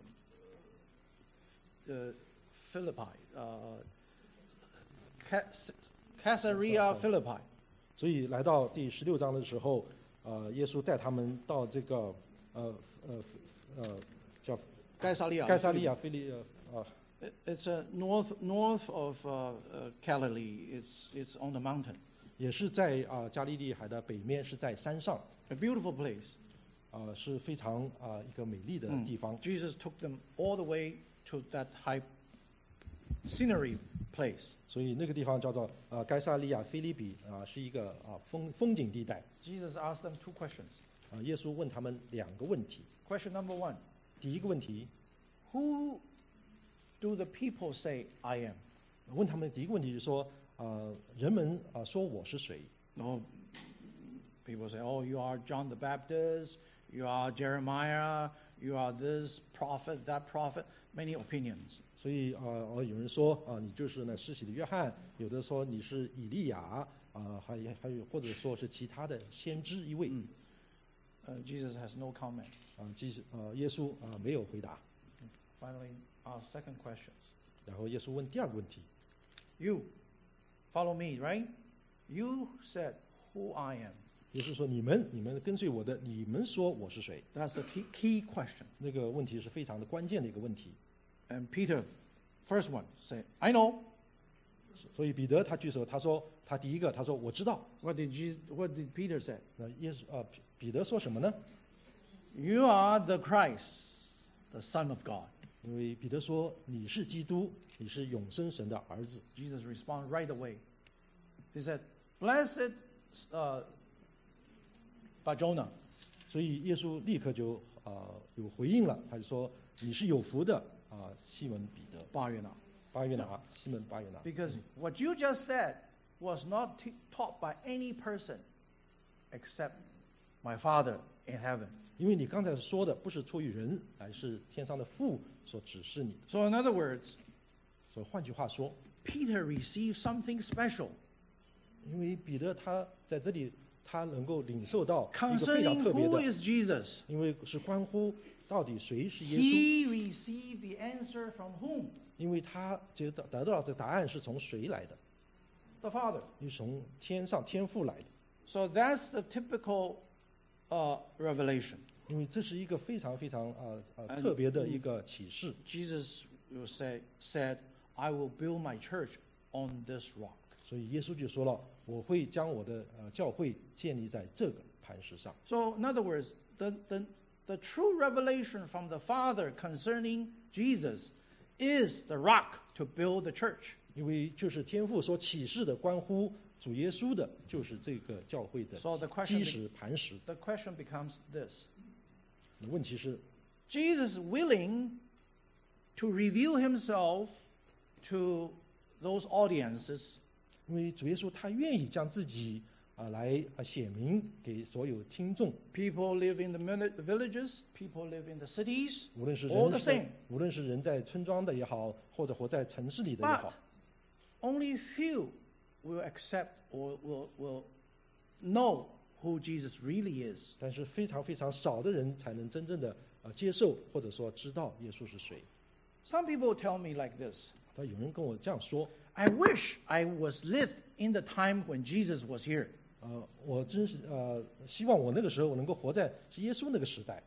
uh, Philippi, uh, Cas- Caesarea Philippi. 所以来到第十六章的时候，呃，耶稣带他们到这个呃呃呃叫 Caesarea. 该撒利亚菲利呃啊 It- It's uh, north north of uh, uh, Galilee. It's it's on the mountain. 也是在啊、加利利海的北面，是在山上， A beautiful place. 啊、是非常啊、一个美丽的地方。 Jesus took them all the way to that high scenery place. 所以那个地方叫做啊该撒利亚菲利比啊、是一个啊风风景地带。 Jesus asked them two questions. 啊、耶稣问他们两个问题。 Question number one: 第一个问题， Who do the people say I am? 问他们第一个问题是说，啊，人们啊、说我是谁？ No, people say, "Oh, you are John the Baptist. You are Jeremiah. You are this prophet, that prophet." Many opinions. 所以啊，呃，有人说啊，你就是那施洗的约翰；有的说你是以利亚啊，还还有或者说是其他的先知一位。 Uh, Jesus has no comment. 啊，即使啊，耶稣啊没有回答。 Finally, our second question. 然后耶稣问第二个问题： You follow me, right? You said who I am. 也就是说，你们你们跟随我的，你们说我是谁？ That's the key, key question. 那个问题是非常的关键的一个问题。 And Peter, first one, say, I know. 所以彼得他举手，他说他第一个，他说我知道。 What did Jesus, what did Peter say? 那耶稣啊，彼彼得说什么呢？ You are the Christ, the Son of God. 因为彼得说你是基督，你是永生神的儿子。 Jesus responded right away. He said, Blessed uh, Bar-Jonah. 所以耶稣立刻就啊、呃、有回应了，他就说你是有福的啊、西门彼得， 巴约拿。 巴约拿，西门巴约拿。 Because what you just said was not t- taught by any person except my Father in heaven. 因为你刚才说的不是出于人，而是天上的父所指示你的。 So in other words, 所以换句话说， Peter received something special 因为彼得他在这里，他能够领受到一个非 concerning 常特别 who 的， is Jesus. 因为是关乎到底谁是耶稣， He received the answer from whom? 因为他觉得得到这答案是从谁来的， The Father. 是从天上天父来的。 So that's the typical uh, revelation. 因为这是一个非常非常啊啊、呃 And- 特别的一个启示。 Jesus will say, said, I will build my church on this rock. 所以耶稣就说了，我会将我的呃教会建立在这个磐石上。 So in other words, the, the, the true revelation from the Father concerning Jesus is the rock to build the church. 因为就是天父所启示的关乎主耶稣的，就是这个教会的 So the question 基石磐石。 The question becomes this. 问题是， Jesus willing to reveal himself to those audiences 因为主耶稣他愿意将自己啊、来啊显明给所有听众， People live in the mini- villages, people live in the cities, 无论是 all 人 the 在 same. 无论是人在村庄的也好，或者活在城市里的也 But 好， only few will accept or will, will know who Jesus really is. 但是非常非常少的人才能真正的啊接受或者说知道耶稣是谁。 Some people tell me like this. 但有人跟我这样说， I wish I was lived in the time when Jesus was here. 呃，我真是呃希望我那个时候我能够活在是耶稣那个时代。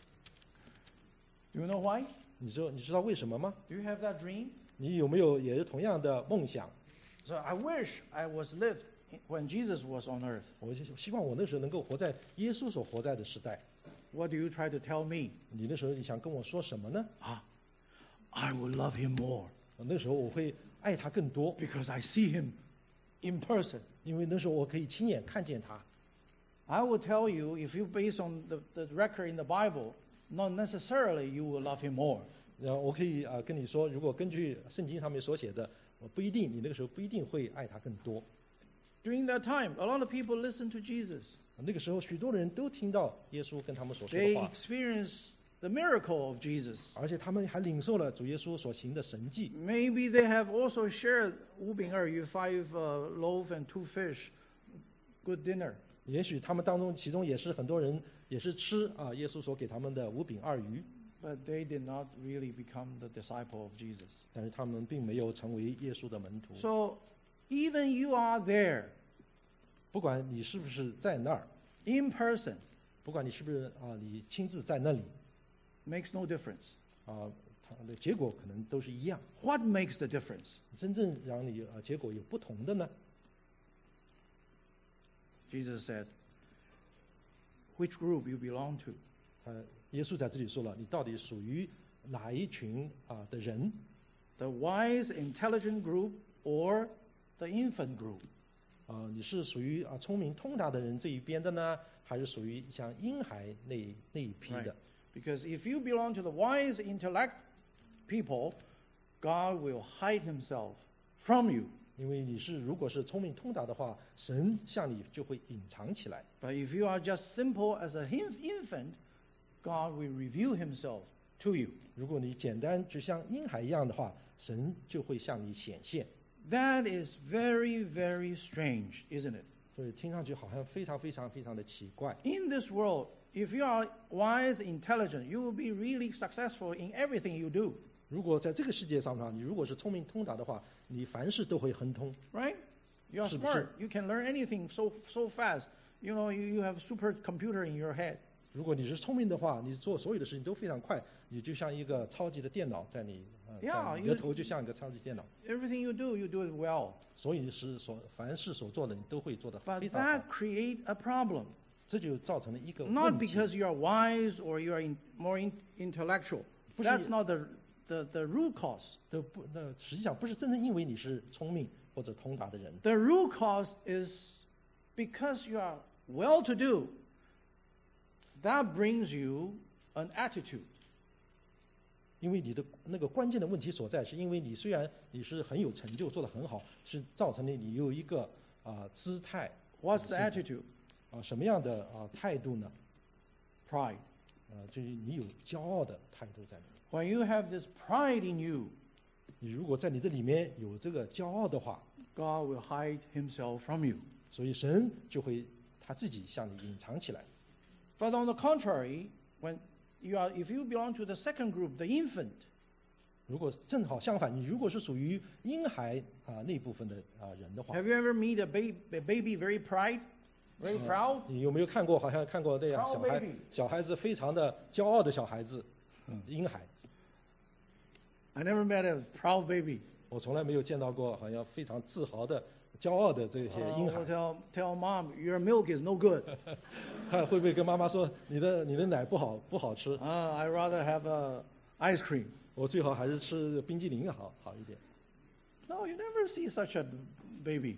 Do you know why? 你知道你知道为什么吗？ Do you have that dream? 你有没有也是同样的梦想？ So I wish I was lived when Jesus was on earth. 我就希望我那时候能够活在耶稣所活在的时代。 What do you try to tell me? 你那时候你想跟我说什么呢？ Ah, I will love him more 那时候我会爱他更多， because I see him in person. 因为那时候我可以亲眼看见他。 I will tell you, if you base on the, the record in the Bible, not necessarily you will love him more. 然后我可以啊、呃跟你说，如果根据圣经上面所写的，我不一定你那个时候不一定会爱他更多。 During that time, a lot of people listened to Jesus. 那个时候许多人都听到耶稣跟他们所说的 They 话， experienced the miracle of Jesus. 而且他们还领受了主耶稣所行的神迹。 Maybe they have also shared Wu Bing Er Yu, five uh, loaf and two fish, good dinner. 也许他们当中其中也是很多人也是吃啊耶稣所给他们的五饼二鱼， But they did not really become the disciple of Jesus. 但是他们并没有成为耶稣的门徒。 So even you are there 不管你是不是在那儿， in person, 不管你是不是啊你亲自在那里 makes no difference. 啊，它的结果可能都是一样。 What makes the difference? 真正让你啊结果有不同的呢？ Jesus said, which group you belong to? 呃，耶稣在这里说了，你到底属于哪一群啊的人？ The wise, intelligent group or the infant group? 啊，你是属于啊聪明通达的人这一边的呢，还是属于像婴孩那那一批 Right. 的？ Because if you belong to the wise intellect people, God will hide himself from you. 因为你是如果是聪明通达的话，神向你就会隐藏起来。 But if you are just simple as a hin- infant, God will reveal himself to you. 如果你简单就像婴孩一样的话，神就会向你显现。 That is very, very strange, isn't it? 所以听上去好像非常非常非常的奇怪。 In this world, if you are wise, intelligent, you will be really successful in everything you do, 如果在这个世界上呢，你如果是聪明通达的话，你凡事都会亨通。 right? You are 是不是？ smart. You can learn anything so so fast. You know, you, you have super computer in your head. 如果你是聪明的话，你做所有的事情都非常快，你就像一个超级的电脑在你，呃， Yeah, 在你的 you- 头就像一个超级电脑， Everything you do, you do it well. 所以是所凡事所做的你都会做得 But 非常 that 好， create a problem. 这就造成了一个 Not 问题。 because you are wise or you are in, more in, intellectual. 不是- That's not the, the, the root cause. 都不，那实际上不是真正因为你是聪明或者通达的人， The root cause is because you are well-to-do. That brings you an attitude. 因为你的那个关键的问题所在，是因为你虽然你是很有成就，做得很好，是造成了你有一个啊、姿态 What's the attitude? 啊、什么样的啊、态度呢？ Pride. 啊、就是你有骄傲的态度在里面。 When you have this pride in you, 你如果在你的里面有这个骄傲的话， God will hide himself from you. 所以神就会他自己向你隐藏起来。 But on the contrary, when you are, if you belong to the second group, the infant, 如果正好相反，你如果是属于婴孩啊、那部分的啊、人的话， have you ever meet a, ba- a baby very pride, very proud? 你有没有看过？好像看过那样 Proud 小孩 baby 小孩子非常的骄傲的小孩子，婴孩。 I never met a proud baby. 我从来没有见到过好像非常自豪的、骄傲的这些 Uh, 婴 will 孩。 tell, tell mom, your milk is no good. 他会不会跟妈妈说：“你的你的奶不好不好吃， Uh, I'd rather have a ice cream. 我最好还是吃冰激凌好好一点。 No, you never see such a baby, ”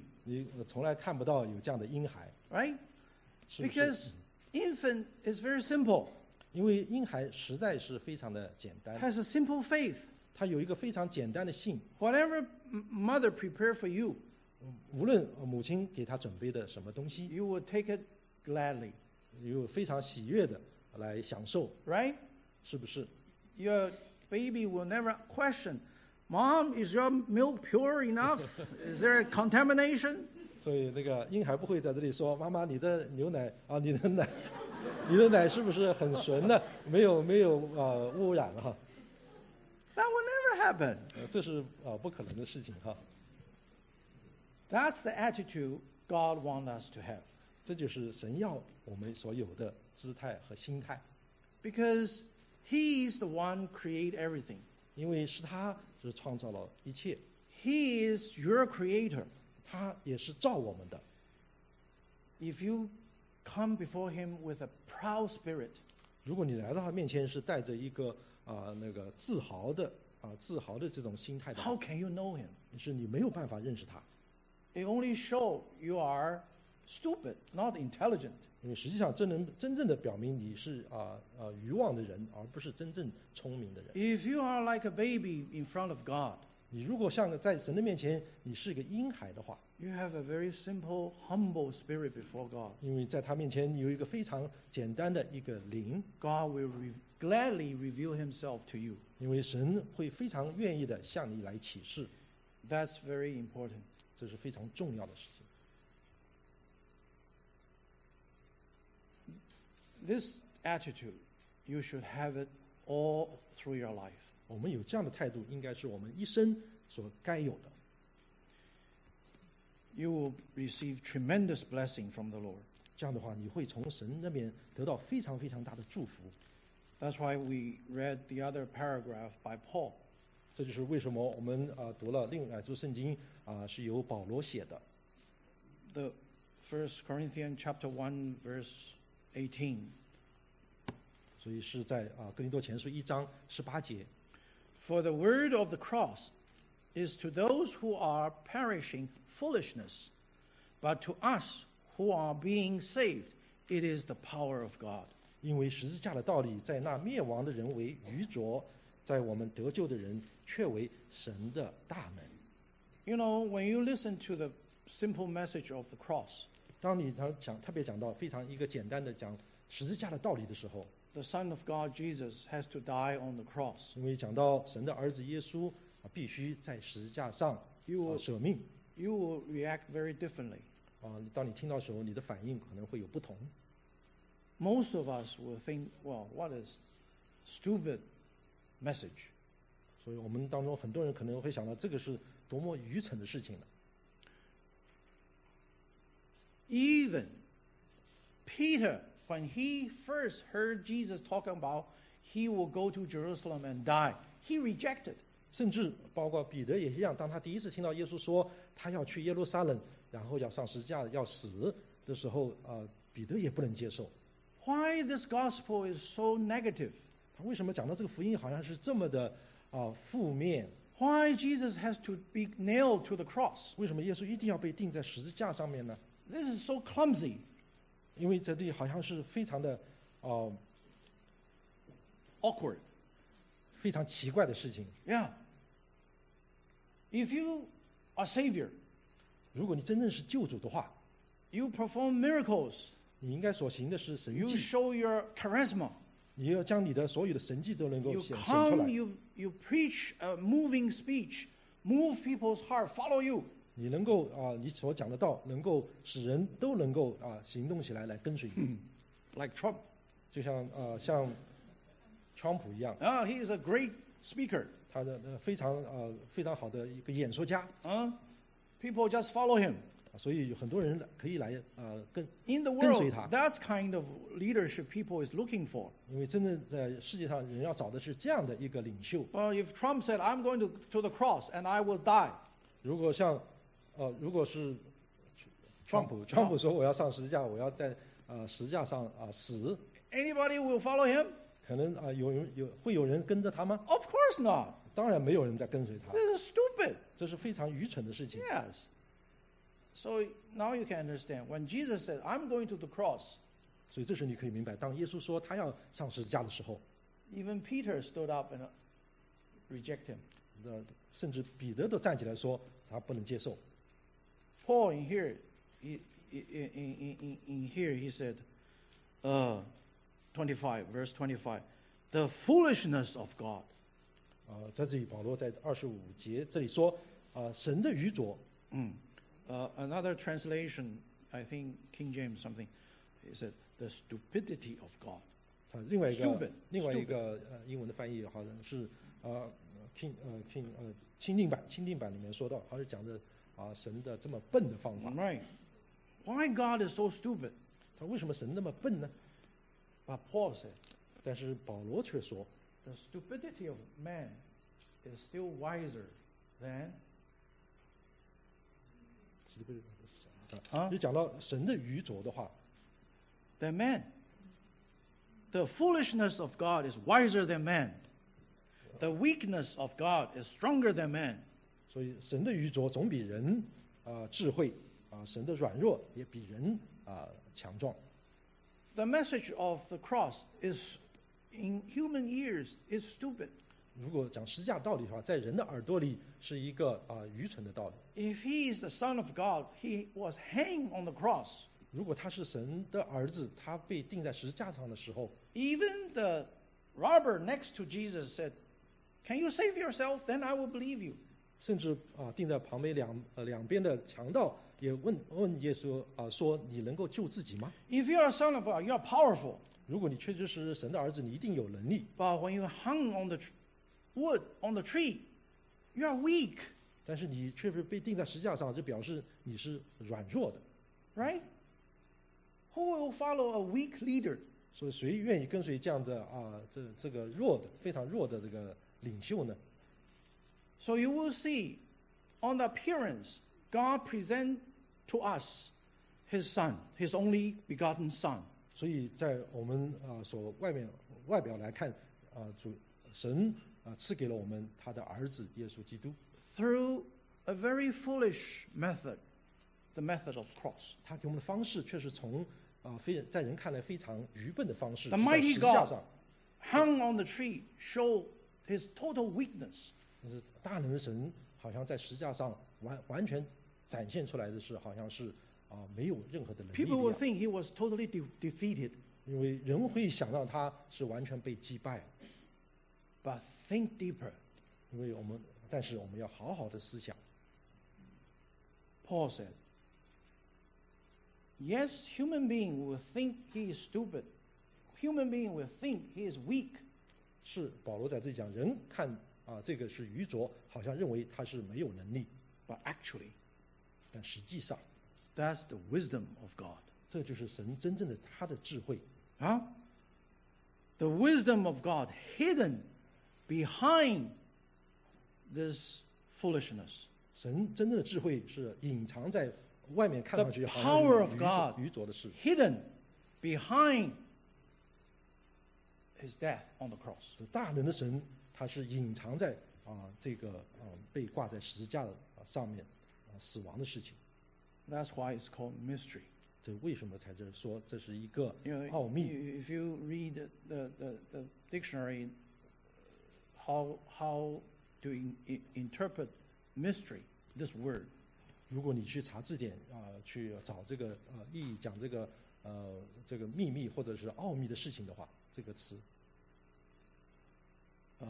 你呃从来看不到有这样的婴孩， right? 是不是？ Because infant is very simple, 因为婴孩实在是非常的简单， has a simple faith. 他有一个非常简单的信， Whatever m- mother prepare for you, 无论呃母亲给他准备的什么东西， you will take it gladly, 有非常喜悦的来享受， right? 是不是？ Your baby will never question, Mom, is your milk pure enough? Is there a contamination? 所以那个婴孩不会在这里说：“妈妈，你的牛奶啊，你的奶，你的奶是不是很纯的？没有没有呃污染哈、 That will never happen. 呃这是啊、不可能的事情哈。 That's the attitude God wants us to have. 这就是神要我们所有的姿态和心态， Because He is the one create everything. 因为是他是创造了一切， He is your creator. 他也是造我们的。 If you come before Him with a proud spirit, 如果你来到他面前是带着一个啊、那个自豪的啊、自豪的这种心态的话， how can you know Him? 是你没有办法认识他， It only show you are stupid, not intelligent. 因为实际上真能真正的表明你是啊啊、愚妄的人，而不是真正聪明的人。 If you are like a baby in front of God, 你如果像在神的面前，你是个婴孩的话， you have a very simple, humble spirit before God. 因为在他面前你有一个非常简单的一个灵， God will re- gladly reveal Himself to you. 因为神会非常愿意的向你来启示， That's very important. 这是非常重要的事情。 This attitude, you should have it all through your life. 我们有这样的态度，应该是我们一生所该有的。 You will receive tremendous blessing from the Lord. 这样的话，你会从神那边得到非常非常大的祝福。 That's why we read the other paragraph by Paul. 这就是为什么我们啊、读了另外一处圣经啊、是由保罗写的， The First Corinthians chapter one verse eighteen. 所以是在啊、哥林多前书一章十八节。 For the word of the cross is to those who are perishing foolishness, but to us who are being saved, it is the power of God. 因为十字架的道理，在那灭亡的人为愚拙，在我们得救的人却为神的大能。 You know, when you listen to the simple message of the cross, 当你他讲特别讲到非常一个简单的讲十字架的道理的时候， the Son of God, Jesus, has to die on the cross. 因为讲到神的儿子耶稣啊，必须在十字架上啊 You will, 舍命 you will react very differently. 啊，当你听到的时候，你的反应可能会有不同。 Most of us will think, well, what is stupid message? 所以我们当中很多人可能会想到，这个是多么愚蠢的事情呢？ Even Peter, when he first heard Jesus talking about he will go to Jerusalem and die, he rejected. 甚至包括彼得也一样，当他第一次听到耶稣说他要去耶路撒冷，然后要上十字架要死的时候，啊，彼得也不能接受。 Why this gospel is so negative? 他为什么讲到这个福音好像是这么的啊负面？ Why Jesus has to be nailed to the cross? 为什么耶稣一定要被钉在十字架上面呢？ This is so clumsy. 因为这里好像是非常的哦、 Awkward. 非常奇怪的事情。 Yeah. If you are Savior, 如果你真正是救主的话， you perform miracles, 你应该所行的是神 you 迹， show your charisma, 你要将你的所有的神迹都能够 you 显显出 come, 来。 you, you preach a moving speech, move people's heart, follow you. 你能够啊、你所讲的道能够使人都能够啊、行动起来来跟随你， Like Trump. 就像啊、像川普一样， Uh, he is a great speaker. 他的呃非常啊、非常好的一个演说家， Uh, people just follow him. 所以有很多人可以来啊、跟 In the 跟 world, 随他。 that's kind of leadership people is looking for. 因为真正在世界上人要找的是这样的一个领袖。 Well, if Trump said, I'm going to, to the cross and I will die, 如果像呃如果是川普，川普说我要上十字架，我要在啊、十字架上啊、死， anybody will follow him? 可能啊、有人有会有人跟着他吗？ Of course not. 当然没有人在跟随他， This is stupid. 这是非常愚蠢的事情。 Yes. So now you can understand. When Jesus said, I'm going to the cross, 所以这时你可以明白，当耶稣说他要上十字架的时候， even Peter stood up and reject him. 呃，甚至彼得都站起来说他不能接受。 Paul in here, he, in, in, in, in here he said, uh, twenty-five, verse twenty-five, the foolishness of God. 啊、在这里保罗在二十五节这里说，啊、神的愚拙。 Mm. Uh, another translation, I think King James something, he said, the stupidity of God. 啊，另外一 Stupid, 个另外一个呃英文的翻译好像是呃 King 呃 King 呃钦定版钦定版里面说到，好像是讲的啊神的这么笨的方法。 Right. Why God is so stupid? 他为什么神那么笨呢？ But Paul said, 但是保罗却说， the stupidity of man is still wiser than 啊，就讲到神的愚拙的话， than man. The foolishness of God is wiser than man. The weakness of God is stronger than man. 所以神的愚拙总比人啊、智慧啊，神的软弱也比人啊、强壮。 The message of the cross is, in human ears, is stupid. 如果讲十字架道理的话，在人的耳朵里是一个啊、愚蠢的道理。 If he is the Son of God, he was hanged on the cross. 如果他是神的儿子，他被钉在十字架上的时候， Even the robber next to Jesus said, Can you save yourself? Then I will believe you. 甚至啊钉在旁边两呃两边的强盗也问问耶稣啊说：“你能够救自己吗？ If you are a son of God, you are powerful. 如果你确实是神的儿子，你一定有能力。 But when you hung on the tr- wood, on the tree, you are weak, 但是你却是被钉在十字架上，这表示你是软弱的。 right? Who will follow a weak leader? 所以谁愿意跟随这样的啊这这个弱的非常弱的这个领袖呢？ So you will see, on the appearance, God present to us his son, his only begotten son. 所以在我们啊所外面外表来看啊主神啊赐给了我们他的儿子耶稣基督， Through a very foolish method, the method of cross. 他给我们的方式却是从啊非在人看来非常愚笨的方式， The 是在 mighty 十字架 God 上。 hung on the tree show his total weakness. 但是大能的神好像在十字架上完完全展现出来的是，好像是啊没有任何的能力 People 一 will 样， think he was totally de- defeated. 因为人会想到他是完全被击败， But think deeper. 因为我们但是我们要好好的思想。 Paul said, yes, human being will think he is stupid. Human being will think he is weak. 是保罗在这里讲，人看啊这个是愚拙，好像认为他是没有能力， But actually, 但实际上 That's the wisdom of God. 这就是神真正的他的智慧。 Huh? The wisdom of God hidden behind this foolishness. 神真正的智慧是隐藏在外面看 The 上去好 power 像 of 是愚 God 拙愚拙的事， hidden behind his death on the cross. 大能的神他是隐藏在啊、这个啊、被挂在十字架的、啊上面啊、死亡的事情。 That's why it's called mystery. 这为什么才这说这是一个 You know, 奥秘？ if you read the, the, the, the dictionary, how, how to in, in, interpret mystery, this word, 如果你去查字典啊、去找这个呃意义讲这个呃这个秘密或者是奥秘的事情的话，这个词 uh,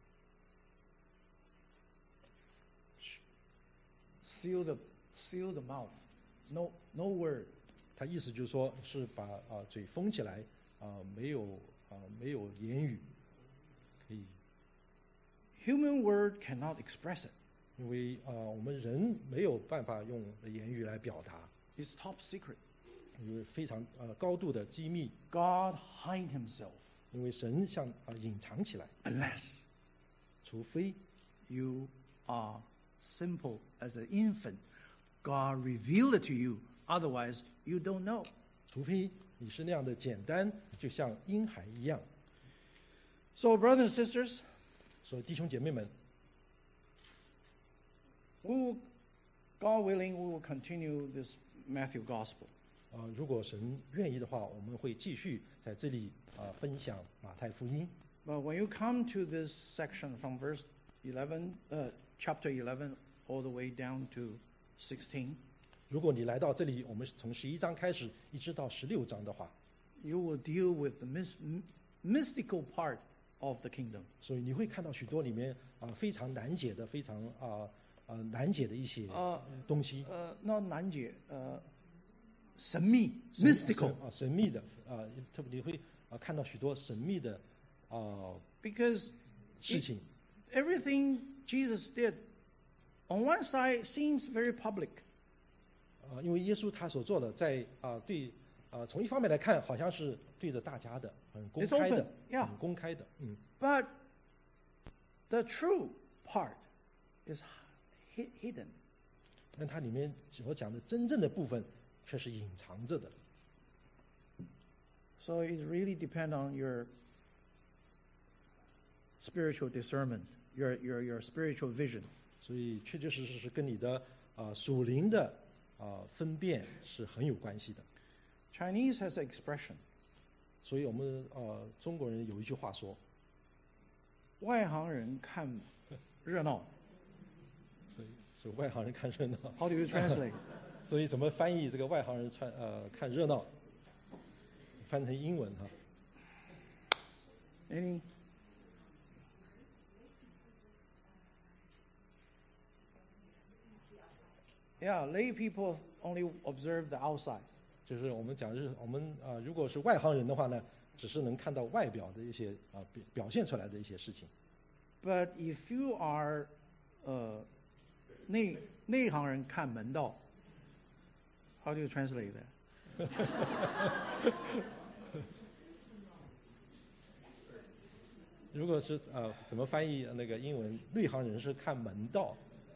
seal the, seal the mouth, no, no word. 它意思就是说是把啊、嘴封起来啊、没有啊、没有言语可以， Human word cannot express it. 因为啊、我们人没有办法用言语来表达， It's top secret. 因为非常呃高度的机密， God hide himself 因为神像啊、隐藏起来， unless 除非 you are simple as an infant. God revealed it to you. Otherwise, you don't know. 除非你是那样的简单，就像婴孩一样。 So, brothers and sisters, 所以弟兄姐妹们， we will, God willing, we will continue this Matthew Gospel. 啊、如果神愿意的话，我们会继续在这里啊、分享马太福音。 But when you come to this section from verse eleven, uh, chapter eleven, all the way down to sixteen, 如果你来到这里，我们从十一章开始一直到十六章的话， you will deal with the mys- m- mystical part of the kingdom. 所以你会看到许多里面啊、非常难解的、非常啊啊、难解的一些呃东西， Uh, not 难解, uh, 神秘, 神 mystical. 神啊神秘的啊，特别你会啊看到许多神秘的啊 Because 事情。 everything Jesus did, on one side, seems very public. 啊，因为耶稣他所做的在，啊对啊，从一方面来看，好像是对着大家的，很公 It's 开的 open, yeah. 很公开的，嗯。 But the true part is hi- hidden. 但它里面所讲的真正的部分却是隐藏着的， So it really depends on your spiritual discernment, your, your, your spiritual vision. 所以确确实实是跟你的啊属灵的啊分辨是很有关系的。 Chinese has an expression, 所以我们呃中国人有一句话说， 外行人看热闹. 所以所以外行人看热闹， How do you translate? 所以怎么翻译这个外行人穿呃看热闹，翻成英文哈？ Any? Yeah, lay people only observe the outside. 就是我们讲日我们啊、如果是外行人的话呢，只是能看到外表的一些啊、表表现出来的一些事情。 But if you are, 呃，内内行人看门道, how do you translate that? 如果是呃怎么翻译那个英文？内行人是看门道。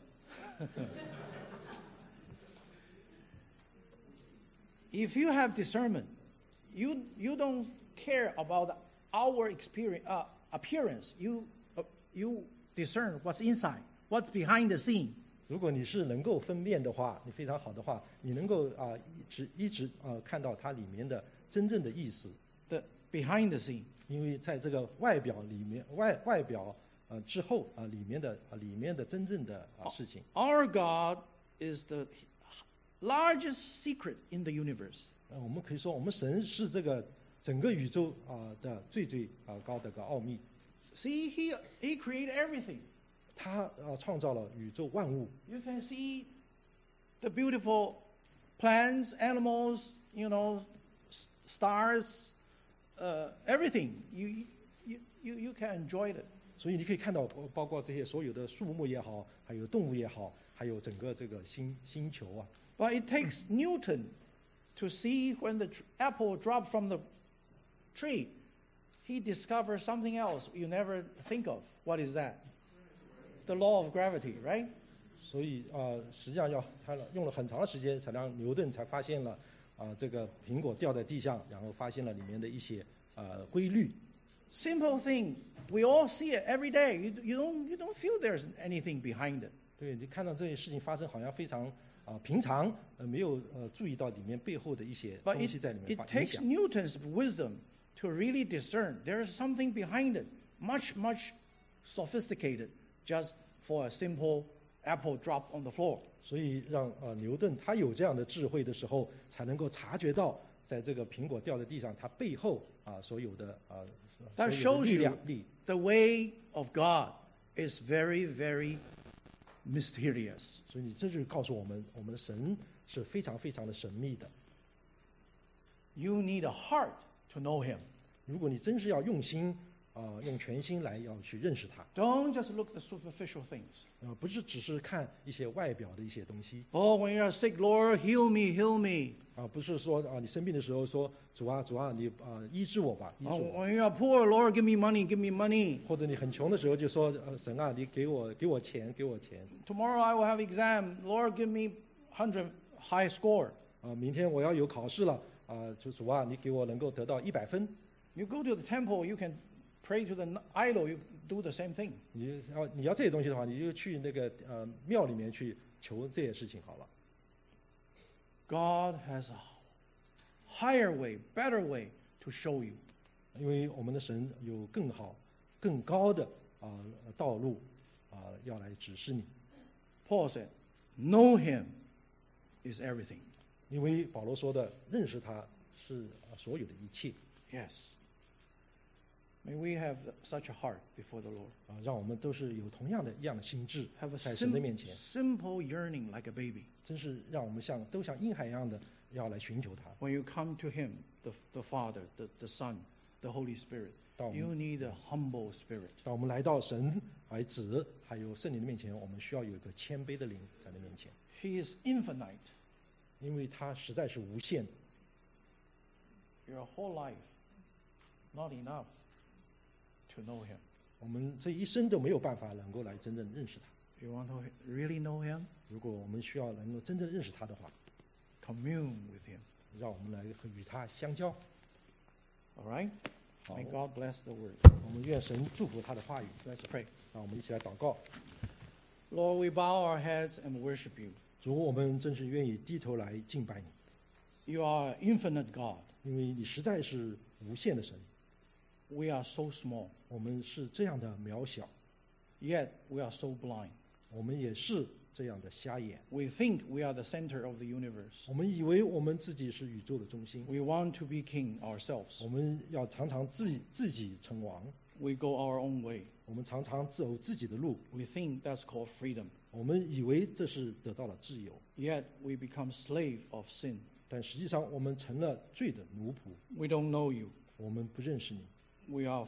If you have discernment, you you don't care about our experience, uh, appearance. You uh, you discern what's inside, what's behind the scene. 如果你是能够分辨的话，你非常好的话，你能够啊、一直一直啊、看到它里面的真正的意思， The behind the scene. 因为在这个外表里面外外表呃之后啊、里面的啊、里面的真正的啊、事情。 Our God is the largest secret in the universe. 呃，我们可以说，我们神是这个整个宇宙啊、的最最啊、高的个奥秘。 See, he he created everything. 他啊、创造了宇宙万物， You can see the beautiful plants, animals, you know, s- stars, uh, everything. You, you, you, you can enjoy it. 所以你可以看到，包包括这些所有的树木也好，还有动物也好，还有整个这个星星球啊， But it takes Newton to see when the tr- apple dropped from the tree. He discovered something else you never think of. What is that? The law of gravity, right? 所以啊、呃，实际上要他用了很长的时间，才让牛顿才发现了啊、呃，这个苹果掉在地上，然后发现了里面的一些呃规律。 Simple thing, we all see it every day. You, you don't you don't feel there's anything behind it. 对，你看到这些事情发生，好像非常啊、呃、平常，呃，没有呃注意到里面背后的一些 But 东西 it, 在里面 it 发影 takes 响。 Newton's wisdom to really discern there is something behind it, much, much sophisticated, just for a simple apple drop on the floor. 所以让呃牛顿他有这样的智慧的时候，才能够察觉到，在这个苹果掉在地上，它背后啊、所有的啊、 That 所有的 shows 力 you 量力。 the way of God is very, very mysterious. 所以这就是告诉我们，我们的神是非常非常的神秘的。 You need a heart to know him. 如果你真是要用心啊、用全心来要去认识他， Don't just look at the superficial things. 呃，不是只是看一些外表的一些东西 Oh, when you're sick, Lord, heal me, heal me. 啊、不是说啊、你生病的时候说主啊主啊你啊、医治我吧，医治 Oh, 我。 when you're poor, Lord, give me money, give me money. 或者你很穷的时候就说呃神啊你给我给我钱给我钱 Tomorrow I will have exam. Lord, give me one hundred high score. 啊、明天我要有考试了啊、就主啊你给我能够得到一百分。 You go to the temple, you can pray to the idol, you do the same thing. 你要你要这些东西的话，你就去那个呃庙里面去求这些事情好了。 God has a higher way, better way to show you. 因为我们的神有更好、更高的啊、道路啊、要来指示你。 Paul said, know him is everything. 因为保罗说的，认识他是、啊所有的一切 Yes. May we have such a heart before the Lord. 啊、让我们都是有同样的一样的心智 Have a 在神的面 sim- 前， simple yearning like a baby. 真是让我们像都像婴孩一样的要来寻求他。 When you come to him, the, the Father, the, the Son, the Holy Spirit, 到我们- you need a humble spirit. 当我们来到神、孩子还有圣灵的面前，我们需要有一个谦卑的灵在那面前， He is infinite. 因为他实在是无限。 Your whole life, not enough to know him. 我们这一生都没有办法能够来真正认识他。 You want to really know him? 如果我们需要能够真正认识他的话， Commune with him. 让我们来和与他相交。 All right? 好， May God bless the word. 我们愿神祝福他的话语。 Let's pray. 让我们一起来祷告。 Lord, we bow our heads and worship you. 主，我们真是愿意低头来敬拜你， You are an infinite God. 因为你实在是无限的神。 We are so small, 我们是这样的渺小， yet we are so blind. 我们也是这样的瞎眼。 We think we are the center of the universe. 我们以为我们自己是宇宙的中心， We want to be king ourselves. 我们要常常自己自己称王， We go our own way. 我们常常走自己的路， We think that's called freedom. 我们以为这是得到了自由， Yet we become slave of sin. 但实际上我们成了罪的奴仆。 We don't know you. 我们不认识你， We are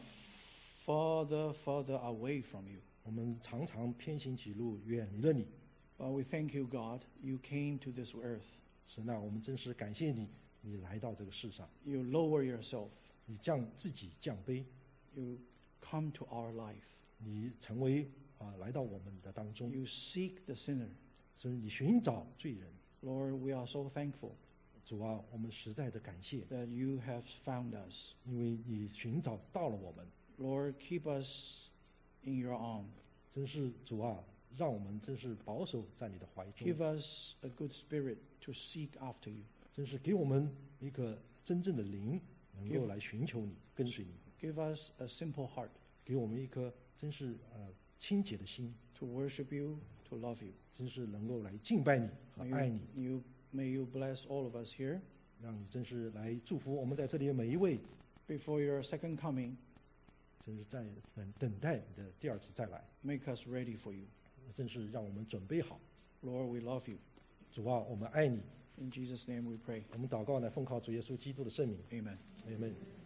farther, farther away from you. 我们常常偏行己路，远离了你。 But we thank you, God. You came to this earth. 神啊，我们真是感谢你，你来到这个世上， You lower yourself. 你降自己降卑， You come to our life. 你成为啊、来到我们的当中， You seek the sinner. 所以你寻找罪人。 Lord, we are so thankful 主啊，我们实在的感谢， that you have found us. 因为你寻找到了我们。 Lord, keep us in your arm. 真是主啊，让我们真是保守在你的怀中， Give us a good spirit to seek after you. 真是给我们一个真正的灵，能够来寻求你，跟随你， Give us a simple heart 给我们一颗真是呃清洁的心， to worship you, to love you. 真是能够来敬拜你和 May 爱 you, 你， you, may you bless all of us here. 让你真是来祝福我们在这里的每一位， Before your second coming, 真是在等等待你的第二次再来， make us ready for you. 真是让我们准备好。 Lord, we love you. 主啊，我们爱你， In Jesus' name we pray. 我们祷告呢，奉靠主耶稣基督的圣名， Amen. 阿门。